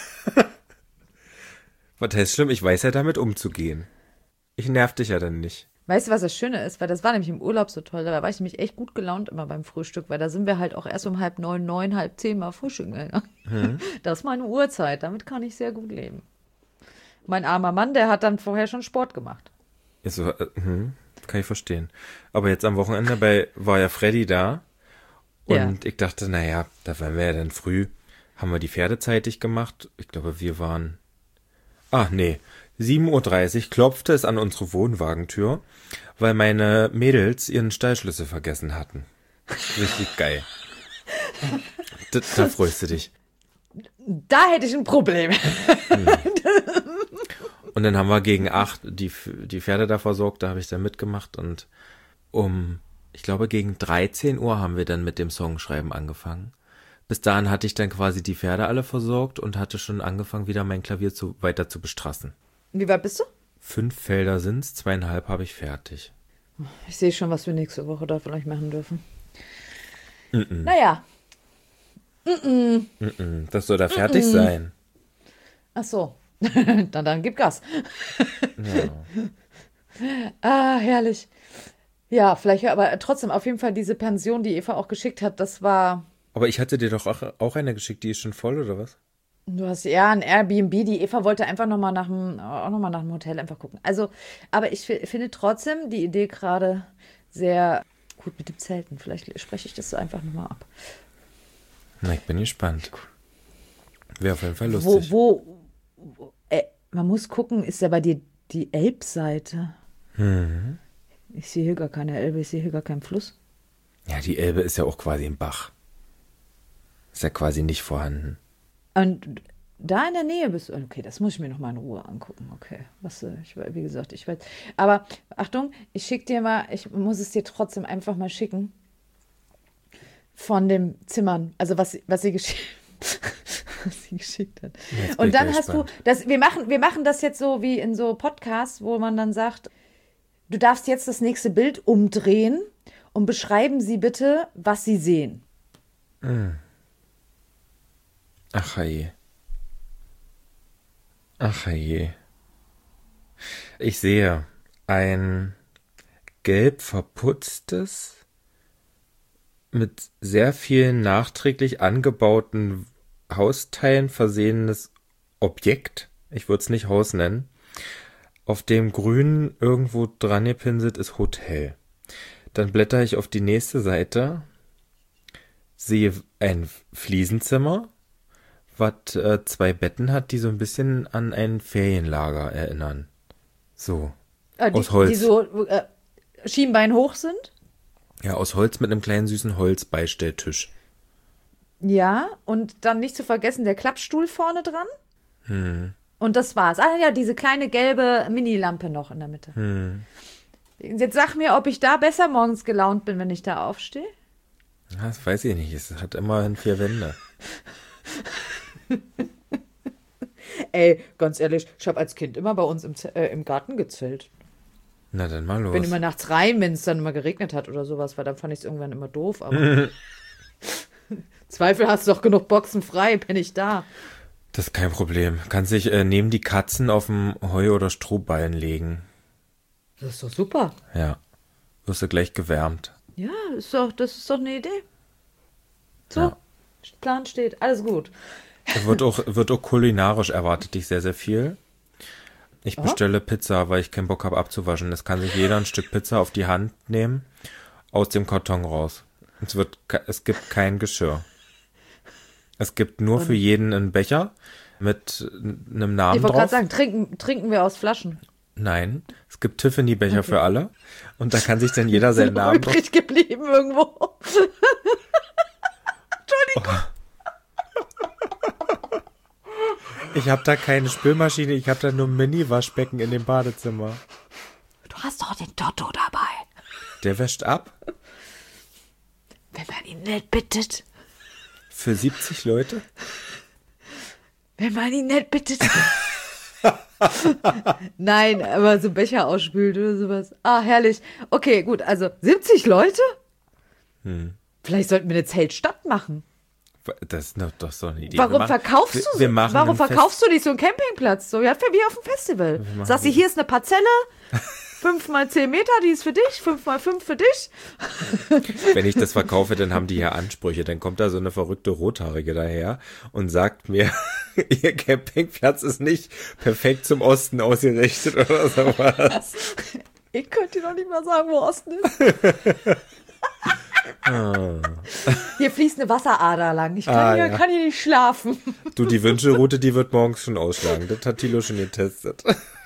Was heißt schlimm? Ich weiß ja damit umzugehen. Ich nerv dich ja dann nicht. Weißt du, was das Schöne ist? Weil das war nämlich im Urlaub so toll. Da war ich nämlich echt gut gelaunt immer beim Frühstück, weil da sind wir halt auch erst um 8:30, 9, halb 10 mal frühstücken gegangen. Das ist meine Uhrzeit. Damit kann ich sehr gut leben. Mein armer Mann, der hat dann vorher schon Sport gemacht. Ja, so, kann ich verstehen. Aber jetzt am Wochenende war ja Freddy da. Und ich dachte, naja, da waren wir ja dann früh. Haben wir die Pferde zeitig gemacht. Ich glaube, wir waren... 7:30 Uhr klopfte es an unsere Wohnwagentür, weil meine Mädels ihren Stallschlüssel vergessen hatten. Richtig geil. Da freust du dich. Da hätte ich ein Problem. Und dann haben wir gegen 8 die Pferde da versorgt, da habe ich dann mitgemacht und ich glaube gegen 13 Uhr haben wir dann mit dem Songschreiben angefangen. Bis dahin hatte ich dann quasi die Pferde alle versorgt und hatte schon angefangen, wieder mein Klavier weiter zu bestrassen. Wie weit bist du? 5 Felder sind's, 2,5 habe ich fertig. Ich sehe schon, was wir nächste Woche da vielleicht machen dürfen. Naja. Das soll da fertig sein. Ach so. dann gib Gas. Ja. Herrlich. Ja, vielleicht, aber trotzdem, auf jeden Fall diese Pension, die Eva auch geschickt hat, das war... Aber ich hatte dir doch auch eine geschickt, die ist schon voll, oder was? Du hast ja ein Airbnb, die Eva wollte einfach nochmal nach dem Hotel einfach gucken. Also, aber ich finde trotzdem die Idee gerade sehr gut mit dem Zelten. Vielleicht spreche ich das so einfach nochmal ab. Na, ich bin gespannt. Wäre auf jeden Fall lustig. Man muss gucken, ist ja bei dir die Elbseite? Ich sehe hier gar keine Elbe, ich sehe hier gar keinen Fluss. Ja, die Elbe ist ja auch quasi ein Bach. Ist ja quasi nicht vorhanden. Und da in der Nähe bist du. Okay, das muss ich mir noch mal in Ruhe angucken. Okay, wie gesagt, ich weiß. Aber Achtung, ich muss es dir trotzdem einfach mal schicken. Von dem Zimmern. Also was sie geschickt hat. Und dann hast du, wir machen das jetzt so wie in so Podcasts, wo man dann sagt, du darfst jetzt das nächste Bild umdrehen und beschreiben Sie bitte, was Sie sehen. Ach je. Ach je. Ich sehe ein gelb verputztes, mit sehr vielen nachträglich angebauten Hausteilen versehenes Objekt. Ich würde es nicht Haus nennen. Auf dem grün irgendwo dran gepinselt ist Hotel. Dann blätter ich auf die nächste Seite, sehe ein Fliesenzimmer, was 2 Betten hat, die so ein bisschen an ein Ferienlager erinnern. So. Aus Holz. Die so Schienbein hoch sind? Ja, aus Holz mit einem kleinen süßen Holzbeistelltisch. Ja, und dann nicht zu vergessen der Klappstuhl vorne dran. Und das war's. Ah ja, diese kleine gelbe Minilampe noch in der Mitte. Jetzt sag mir, ob ich da besser morgens gelaunt bin, wenn ich da aufstehe. Das weiß ich nicht. Es hat immerhin 4 Wände. Ey, ganz ehrlich, ich habe als Kind immer bei uns im Garten gezählt. Na dann mal los. Bin immer nachts rein, wenn es dann immer geregnet hat oder sowas, weil dann fand ich es irgendwann immer doof. Aber Zweifel hast du doch genug Boxen frei, bin ich da. Das ist kein Problem. Kannst dich neben die Katzen auf dem Heu- oder Strohballen legen. Das ist doch super. Ja. Wirst du gleich gewärmt. Ja, das ist doch eine Idee. So, Ja. Plan steht, alles gut. Wird auch kulinarisch erwartet dich sehr, sehr viel. Ich bestelle Pizza, weil ich keinen Bock habe abzuwaschen. Es kann sich jeder ein Stück Pizza auf die Hand nehmen, aus dem Karton raus. Es gibt kein Geschirr. Es gibt nur für jeden einen Becher mit einem Namen Ich wollte drauf. gerade sagen, trinken wir aus Flaschen. Nein, es gibt Tiffany-Becher für alle und da kann sich dann jeder seinen Sind Namen drauf. übrig geblieben irgendwo. Ich habe da keine Spülmaschine, ich habe da nur ein Mini-Waschbecken in dem Badezimmer. Du hast doch den Toto dabei. Der wäscht ab Wenn man ihn nett bittet. für 70 Leute. Wenn man ihn nett bittet. Nein, aber so Becher ausspült oder sowas. Ah, herrlich. Okay, gut, also 70 Leute? Vielleicht sollten wir eine Zeltstadt machen. Das ist doch so eine Idee. Warum verkaufst du wir machen Warum ein verkaufst du nicht so einen Campingplatz? So, ja, wie auf dem Festival. Sagst du, hier ist eine Parzelle, 5x10 Meter, die ist für dich, 5x5 für dich. Wenn ich das verkaufe, dann haben die ja Ansprüche. Dann kommt da so eine verrückte Rothaarige daher und sagt mir, ihr Campingplatz ist nicht perfekt zum Osten ausgerichtet oder sowas. Ich könnte dir noch nicht mal sagen, wo Osten ist. Hier fließt eine Wasserader lang. Ich kann, kann hier nicht schlafen. Du, die Wünschelroute, die wird morgens schon ausschlagen. Das hat Thilo schon getestet.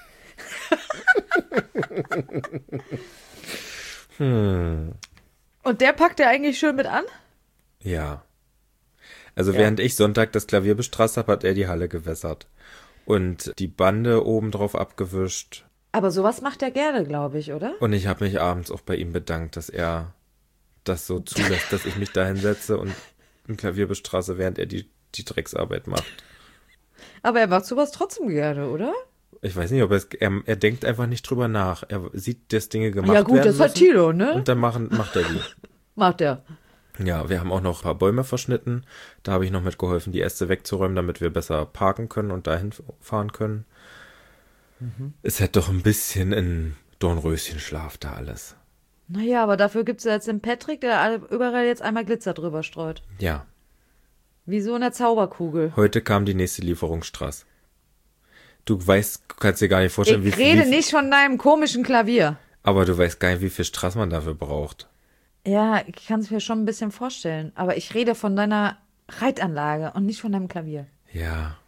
Und der packt er eigentlich schön mit an? Ja. Also während ich Sonntag das Klavier bestrasst habe, hat er die Halle gewässert. Und die Bande oben drauf abgewischt. Aber sowas macht er gerne, glaube ich, oder? Und ich habe mich abends auch bei ihm bedankt, dass er das so zulässt, dass ich mich da hinsetze und ein Klavier bestrasse, während er die Drecksarbeit macht. Aber er macht sowas trotzdem gerne, oder? Ich weiß nicht, ob er denkt einfach nicht drüber nach. Er sieht, dass Dinge gemacht Ja gut, werden das hat müssen Thilo, ne? und dann macht er die. Macht er. Ja, wir haben auch noch ein paar Bäume verschnitten. Da habe ich noch mitgeholfen, die Äste wegzuräumen, damit wir besser parken können und dahin fahren können. Es hat doch ein bisschen ein Dornröschenschlaf da alles. Naja, aber dafür gibt es ja jetzt den Patrick, der überall jetzt einmal Glitzer drüber streut. Ja, Wie so eine Zauberkugel. heute kam die nächste Lieferung Strass. Du kannst dir gar nicht vorstellen, Ich rede nicht von deinem komischen Klavier. Aber du weißt gar nicht, wie viel Strass man dafür braucht. Ja, ich kann es mir schon ein bisschen vorstellen. Aber ich rede von deiner Reitanlage und nicht von deinem Klavier. Ja,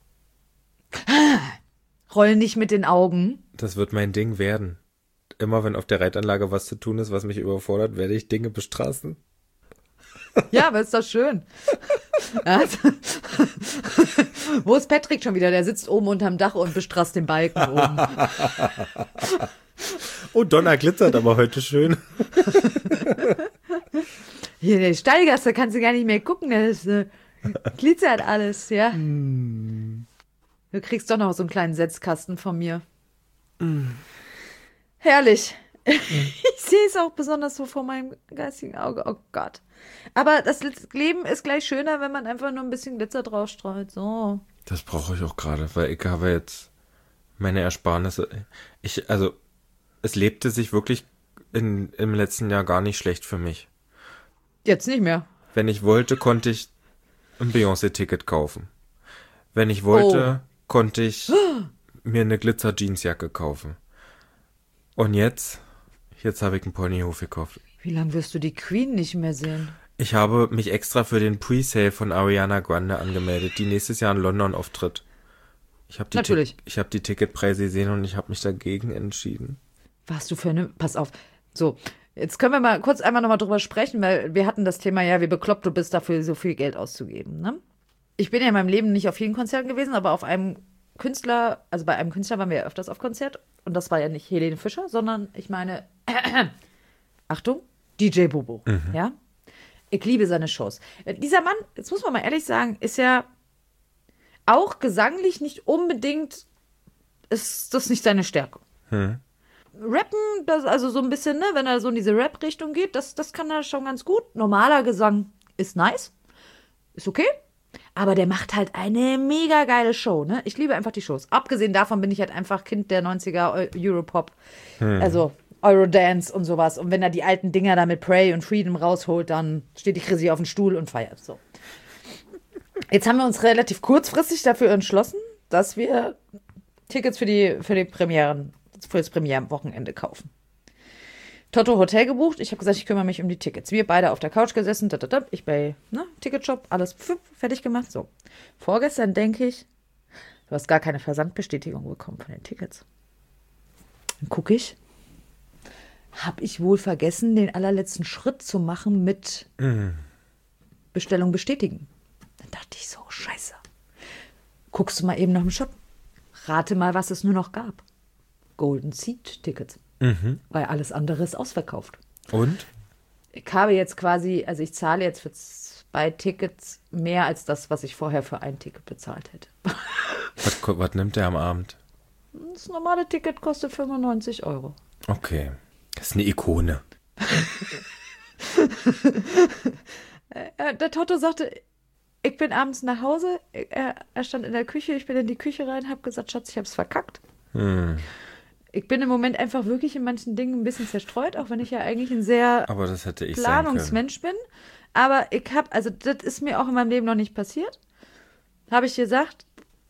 Roll nicht mit den Augen. das wird mein Ding werden. Immer wenn auf der Reitanlage was zu tun ist, was mich überfordert, werde ich Dinge bestraßen. Ja, aber ist doch schön. Also, wo ist Patrick schon wieder? Der sitzt oben unterm Dach und bestrasst den Balken oben. Oh, Donner glitzert aber heute schön. Hier, der Steigasse kannst du gar nicht mehr gucken. Das glitzert alles, ja. Du kriegst doch noch so einen kleinen Setzkasten von mir. Herrlich. Ich sehe es auch besonders so vor meinem geistigen Auge. Oh Gott. Aber das Leben ist gleich schöner, wenn man einfach nur ein bisschen Glitzer drauf streut. So. Das brauche ich auch gerade, weil ich habe jetzt meine Ersparnisse. Es lebte sich wirklich im letzten Jahr gar nicht schlecht für mich. Jetzt nicht mehr. Wenn ich wollte, konnte ich ein Beyoncé-Ticket kaufen. Wenn ich wollte, konnte ich mir eine Glitzer-Jeansjacke kaufen. Und jetzt habe ich einen Ponyhof gekauft. Wie lange wirst du die Queen nicht mehr sehen? Ich habe mich extra für den Pre-Sale von Ariana Grande angemeldet, die nächstes Jahr in London auftritt. Natürlich. Ich habe die Ticketpreise gesehen und ich habe mich dagegen entschieden. Was du für eine... Pass auf. So, jetzt können wir mal kurz einmal nochmal drüber sprechen, weil wir hatten das Thema, ja, wie bekloppt du bist, dafür so viel Geld auszugeben, ne? Ich bin ja in meinem Leben nicht auf vielen Konzerten gewesen, aber auf einem Künstler, also bei einem Künstler waren wir ja öfters auf Konzert. Und das war ja nicht Helene Fischer, sondern ich meine, Achtung, DJ Bobo, ja? Ich liebe seine Shows. Dieser Mann, jetzt muss man mal ehrlich sagen, ist ja auch gesanglich nicht unbedingt, ist das nicht seine Stärke. Rappen, das also so ein bisschen, ne, wenn er so in diese Rap-Richtung geht, das kann er schon ganz gut. Normaler Gesang ist nice, ist okay. Aber der macht halt eine mega geile Show, ne? Ich liebe einfach die Shows. Abgesehen davon bin ich halt einfach Kind der 90er Europop. Also Eurodance und sowas. Und wenn er die alten Dinger da mit Pray und Freedom rausholt, dann steht die Chrissy auf dem Stuhl und feiert so. Jetzt haben wir uns relativ kurzfristig dafür entschlossen, dass wir Tickets für die Premieren, für das Premierenwochenende kaufen. Toto Hotel gebucht. Ich habe gesagt, ich kümmere mich um die Tickets. Wir beide auf der Couch gesessen. Ich bei Ticketshop, alles fertig gemacht. So. Vorgestern denke ich, Du hast gar keine Versandbestätigung bekommen von den Tickets. Dann gucke ich. Habe ich wohl vergessen, den allerletzten Schritt zu machen mit Bestellung bestätigen. Dann dachte ich so, scheiße. Guckst du mal eben nach dem Shop. Rate mal, was es nur noch gab. Golden Seat Tickets. Weil alles andere ist ausverkauft. Und? Ich habe jetzt quasi, also ich zahle jetzt für 2 Tickets mehr als das, was ich vorher für ein Ticket bezahlt hätte. Was nimmt der am Abend? Das normale Ticket kostet 95 €. Okay. Das ist eine Ikone. Der Toto sagte, ich bin abends nach Hause, er stand in der Küche, ich bin in die Küche rein, habe gesagt, Schatz, ich hab's verkackt. Ich bin im Moment einfach wirklich in manchen Dingen ein bisschen zerstreut, auch wenn ich ja eigentlich ein sehr Aber das hätte ich Planungsmensch bin. Aber also das ist mir auch in meinem Leben noch nicht passiert. Habe ich gesagt,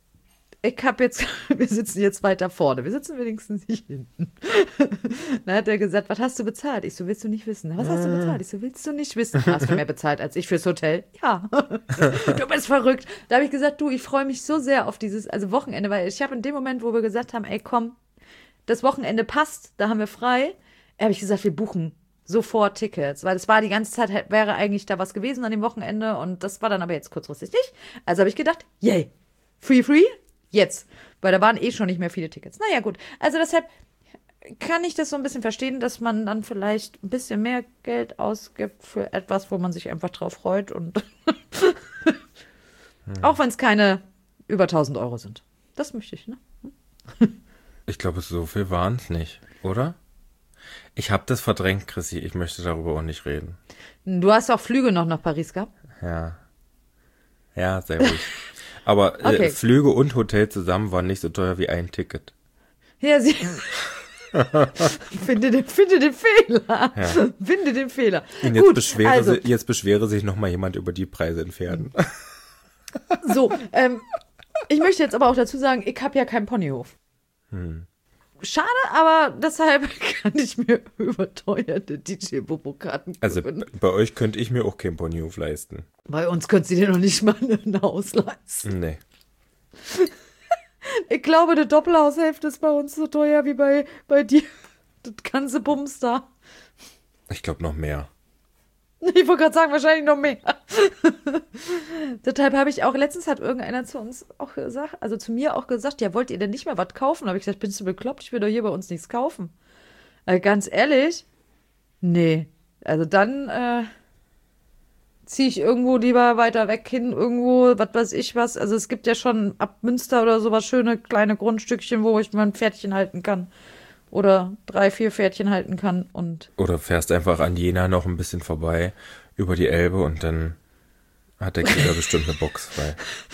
wir sitzen jetzt weiter vorne. Wir sitzen wenigstens nicht hinten. Dann hat er gesagt, was hast du bezahlt? Ich so, willst du nicht wissen? Was hast du bezahlt? Ich so, willst du nicht wissen? Hast du mehr bezahlt als ich fürs Hotel? Ja. Du bist verrückt. Da habe ich gesagt, ich freue mich so sehr auf dieses Wochenende, weil ich habe in dem Moment, wo wir gesagt haben, ey, komm, das Wochenende passt, da haben wir frei, habe ich gesagt, wir buchen sofort Tickets, weil es war die ganze Zeit, wäre eigentlich da was gewesen an dem Wochenende und das war dann aber jetzt kurzfristig nicht. Also habe ich gedacht, yay, free, jetzt. Weil da waren schon nicht mehr viele Tickets. Naja, gut. Also deshalb kann ich das so ein bisschen verstehen, dass man dann vielleicht ein bisschen mehr Geld ausgibt für etwas, wo man sich einfach drauf freut und auch wenn es keine über 1.000 € sind. Das möchte ich, ne? Ich glaube, so viel waren es nicht, oder? Ich habe das verdrängt, Chrissy. Ich möchte darüber auch nicht reden. Du hast auch Flüge noch nach Paris gehabt? Ja. Ja, sehr ruhig. Aber Okay. Flüge und Hotel zusammen waren nicht so teuer wie ein Ticket. Ja, finde den Fehler. Ja. Finde den Fehler. Und jetzt beschwere sich noch mal jemand über die Preise in Pferden. So, ich möchte jetzt aber auch dazu sagen, ich habe ja keinen Ponyhof. Schade, aber deshalb kann ich mir überteuerte DJ-Bobo-Karten kaufen. Also bei euch könnte ich mir auch keinen Ponyhof leisten. Bei uns könnt ihr dir noch nicht mal ein Haus leisten. Nee. Ich glaube, eine Doppelhaushälfte ist bei uns so teuer wie bei dir. Das ganze Bums da. Ich glaube noch mehr. Ich wollte gerade sagen, wahrscheinlich noch mehr. Deshalb habe ich auch, letztens hat irgendeiner zu uns auch gesagt, also zu mir auch gesagt, ja, wollt ihr denn nicht mehr was kaufen? Da habe ich gesagt, bist du bekloppt? Ich will doch hier bei uns nichts kaufen. Ganz ehrlich, nee. Also dann ziehe ich irgendwo lieber weiter weg hin, irgendwo, was weiß ich was. Also es gibt ja schon ab Münster oder sowas schöne kleine Grundstückchen, wo ich mal ein Pferdchen halten kann. Oder 3, 4 Pferdchen halten kann und. Oder fährst einfach an Jena noch ein bisschen vorbei über die Elbe und dann hat der Krieger bestimmt eine Box frei.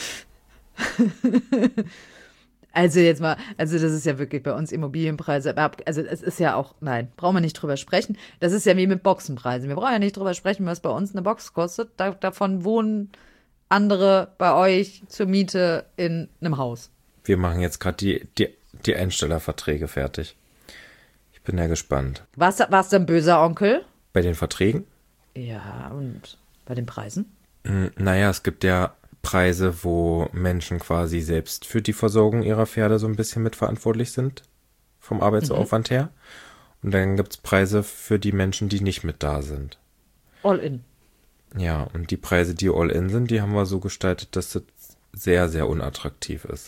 Also jetzt mal, also das ist ja wirklich bei uns Immobilienpreise, also es ist ja auch, nein, brauchen wir nicht drüber sprechen. Das ist ja wie mit Boxenpreisen. Wir brauchen ja nicht drüber sprechen, was bei uns eine Box kostet. Davon wohnen andere bei euch zur Miete in einem Haus. Wir machen jetzt gerade die Einstellerverträge fertig. Ich bin ja gespannt. Warst du ein böser Onkel? Bei den Verträgen? Ja, und bei den Preisen? Naja, es gibt ja Preise, wo Menschen quasi selbst für die Versorgung ihrer Pferde so ein bisschen mitverantwortlich sind, vom Arbeitsaufwand her. Und dann gibt's Preise für die Menschen, die nicht mit da sind. All in. Ja, und die Preise, die all in sind, die haben wir so gestaltet, dass das sehr, sehr unattraktiv ist.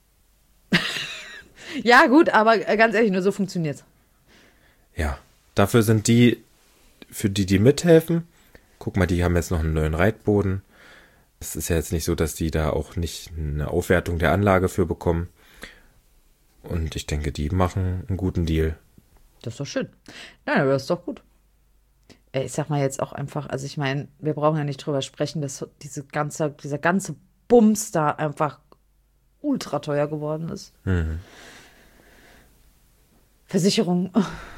Ja, gut, aber ganz ehrlich, nur so funktioniert's. Ja, dafür sind die, für die mithelfen, guck mal, die haben jetzt noch einen neuen Reitboden. Es ist ja jetzt nicht so, dass die da auch nicht eine Aufwertung der Anlage für bekommen. Und ich denke, die machen einen guten Deal. Das ist doch schön. Nein, aber das ist doch gut. Ich sag mal jetzt auch einfach, also ich meine, wir brauchen ja nicht drüber sprechen, dass dieser ganze Bums da einfach ultra teuer geworden ist. Versicherung.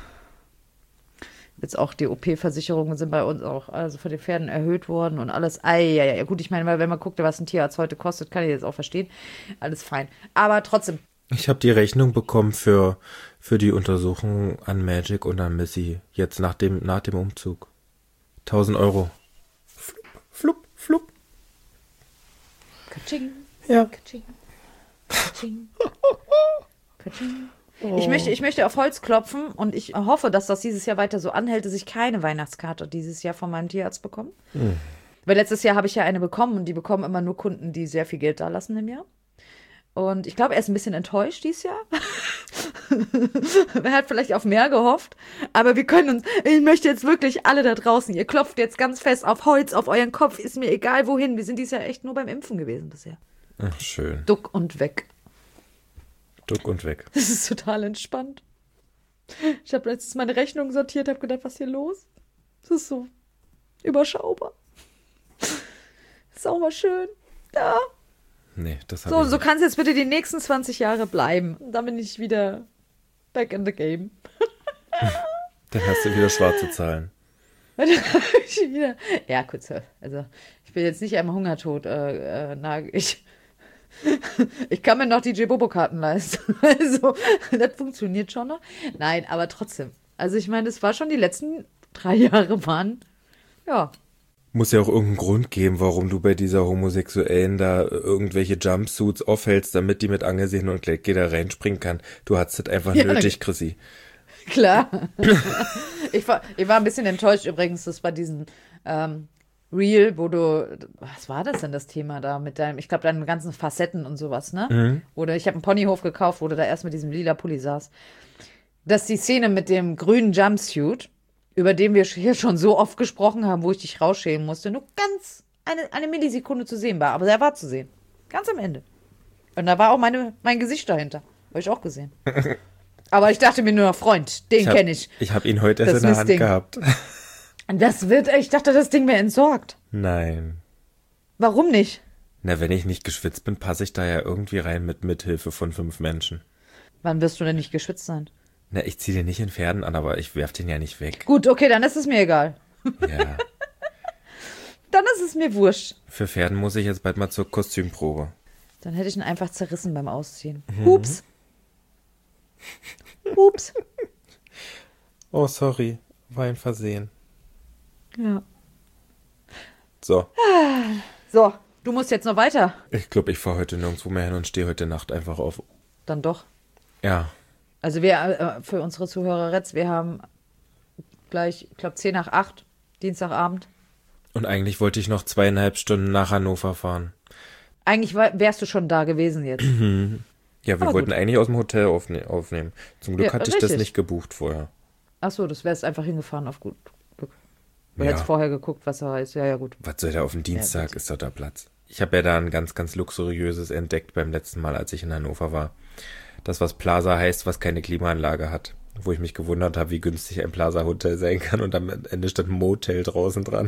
Jetzt auch die OP-Versicherungen sind bei uns auch, also von den Pferden erhöht worden und alles. Ja, gut, ich meine, weil wenn man guckt, was ein Tierarzt heute kostet, kann ich jetzt auch verstehen. Alles fein. Aber trotzdem. Ich habe die Rechnung bekommen für die Untersuchung an Magic und an Missy jetzt nach dem Umzug. 1.000 €. Flup, flup, flup. Katsching. Ja. Katsching. Katsching. Katsching. Ich möchte auf Holz klopfen und ich hoffe, dass das dieses Jahr weiter so anhält, dass ich keine Weihnachtskarte dieses Jahr von meinem Tierarzt bekomme. Weil letztes Jahr habe ich ja eine bekommen und die bekommen immer nur Kunden, die sehr viel Geld da lassen im Jahr. Und ich glaube, er ist ein bisschen enttäuscht dieses Jahr. Er hat vielleicht auf mehr gehofft. Aber wir können uns, ich möchte jetzt wirklich alle da draußen, ihr klopft jetzt ganz fest auf Holz, auf euren Kopf, ist mir egal wohin. Wir sind dieses Jahr echt nur beim Impfen gewesen bisher. Ach, schön. Duck und weg. Duck und weg. Das ist total entspannt. Ich habe letztens meine Rechnung sortiert, habe gedacht, was ist hier los? Das ist so überschaubar. Ist auch mal schön. Ja. Nee, das habe ich So kann es jetzt bitte die nächsten 20 Jahre bleiben. Und dann bin ich wieder back in the game. Dann hast du wieder schwarze Zahlen. Ja, kurz. Also, ich bin jetzt nicht am Hungertod. Ich kann mir noch die J-Bobo-Karten leisten. Also, das funktioniert schon noch. Nein, aber trotzdem. Also, ich meine, das war schon die letzten 3 Jahre waren. Ja. Muss ja auch irgendeinen Grund geben, warum du bei dieser Homosexuellen da irgendwelche Jumpsuits aufhältst, damit die mit angesehen und gleich da reinspringen kann. Du hattest das einfach nötig, Chrissy. Klar. Ich war ein bisschen enttäuscht übrigens, das bei diesem Reel, wo du, was war das denn das Thema da mit deinem, ich glaube, deinen ganzen Facetten und sowas, ne? Ich habe einen Ponyhof gekauft, wo du da erst mit diesem lila Pulli saß. Dass die Szene mit dem grünen Jumpsuit, über den wir hier schon so oft gesprochen haben, wo ich dich rausschämen musste, nur ganz eine Millisekunde zu sehen war. Aber er war zu sehen. Ganz am Ende. Und da war auch mein Gesicht dahinter. Habe ich auch gesehen. Aber ich dachte mir nur, Freund, den kenne ich. Ich habe ihn heute erst in der Hand gehabt. Ich dachte, das Ding wäre entsorgt. Nein. Warum nicht? Na, wenn ich nicht geschwitzt bin, passe ich da ja irgendwie rein mit Mithilfe von 5 Menschen. Wann wirst du denn nicht geschwitzt sein? Na, ich ziehe den nicht in Pferden an, aber ich werf den ja nicht weg. Gut, okay, dann ist es mir egal. Ja. Dann ist es mir wurscht. Für Pferden muss ich jetzt bald mal zur Kostümprobe. Dann hätte ich ihn einfach zerrissen beim Ausziehen. Ups. Ups. Oh, sorry. War ein Versehen. Ja. So. So, du musst jetzt noch weiter. Ich glaube, ich fahre heute nirgendwo mehr hin und stehe heute Nacht einfach auf. Dann doch. Ja. Also wir, für unsere Zuhörer, wir haben gleich, ich glaube 10 nach 8, Dienstagabend. Und eigentlich wollte ich noch 2,5 Stunden nach Hannover fahren. Eigentlich wärst du schon da gewesen jetzt. Ja, wir wollten eigentlich aus dem Hotel aufnehmen. Zum Glück hatte ich das nicht gebucht vorher. Ach so, das wärst einfach hingefahren auf gut Glück. Du Ja. hättest vorher geguckt, was er heißt. Ja, gut. Was soll da auf dem Dienstag? Ist doch da Platz. Ich habe ja da ein ganz, ganz luxuriöses entdeckt beim letzten Mal, als ich in Hannover war. Das, was Plaza heißt, was keine Klimaanlage hat. Wo ich mich gewundert habe, wie günstig ein Plaza-Hotel sein kann und am Ende stand ein Motel draußen dran.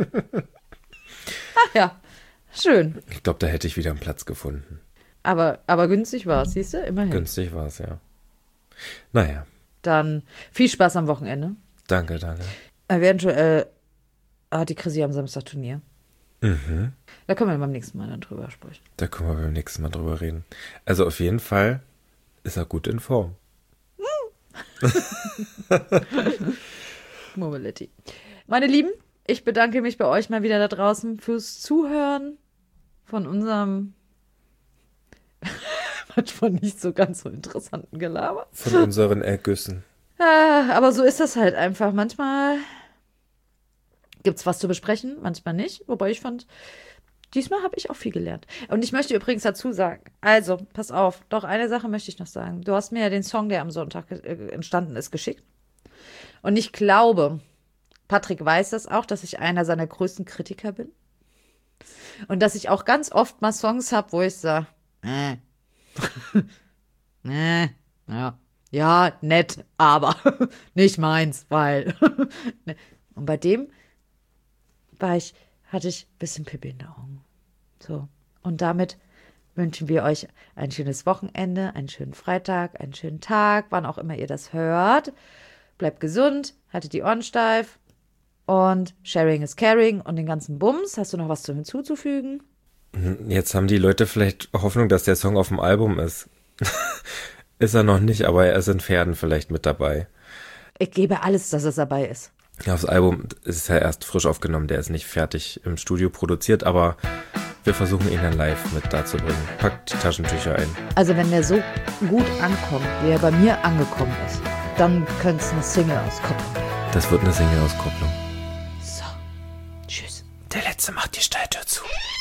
Ach ja, schön. Ich glaube, da hätte ich wieder einen Platz gefunden. Aber günstig war es, siehst du? Immerhin. Günstig war es, ja. Naja. Dann viel Spaß am Wochenende. Danke, danke. Eventuell hat die Chrissy am Samstag Turnier. Mhm. Da können wir beim nächsten Mal dann drüber sprechen. Da können wir beim nächsten Mal drüber reden. Also auf jeden Fall ist er gut in Form. Mobility. Meine Lieben, ich bedanke mich bei euch mal wieder da draußen fürs Zuhören von unserem manchmal nicht so ganz so interessanten Gelaber. Von unseren Ergüssen. Aber so ist das halt einfach. Manchmal gibt's was zu besprechen, manchmal nicht. Wobei ich fand, diesmal habe ich auch viel gelernt. Und ich möchte übrigens dazu sagen, also, pass auf, doch eine Sache möchte ich noch sagen. Du hast mir ja den Song, der am Sonntag entstanden ist, geschickt. Und ich glaube, Patrick weiß das auch, dass ich einer seiner größten Kritiker bin. Und dass ich auch ganz oft mal Songs habe, wo ich sage, ja, nett, aber nicht meins, weil. Und bei dem hatte ich ein bisschen Pipi in den Augen. So. Und damit wünschen wir euch ein schönes Wochenende, einen schönen Freitag, einen schönen Tag, wann auch immer ihr das hört. Bleibt gesund, haltet die Ohren steif und Sharing is Caring und den ganzen Bums. Hast du noch was hinzuzufügen? Jetzt haben die Leute vielleicht Hoffnung, dass der Song auf dem Album ist. Ist er noch nicht, aber er ist in Pferden vielleicht mit dabei. Ich gebe alles, dass es dabei ist. Ja, das Album ist ja erst frisch aufgenommen, der ist nicht fertig im Studio produziert, aber Wir versuchen ihn dann live mit dazu bringen. Packt die Taschentücher ein. Also wenn der so gut ankommt, wie er bei mir angekommen ist, dann könnte es eine Single-Auskopplung werden. Das wird eine Single-Auskopplung. So, tschüss. Der Letzte macht die Steiltür zu.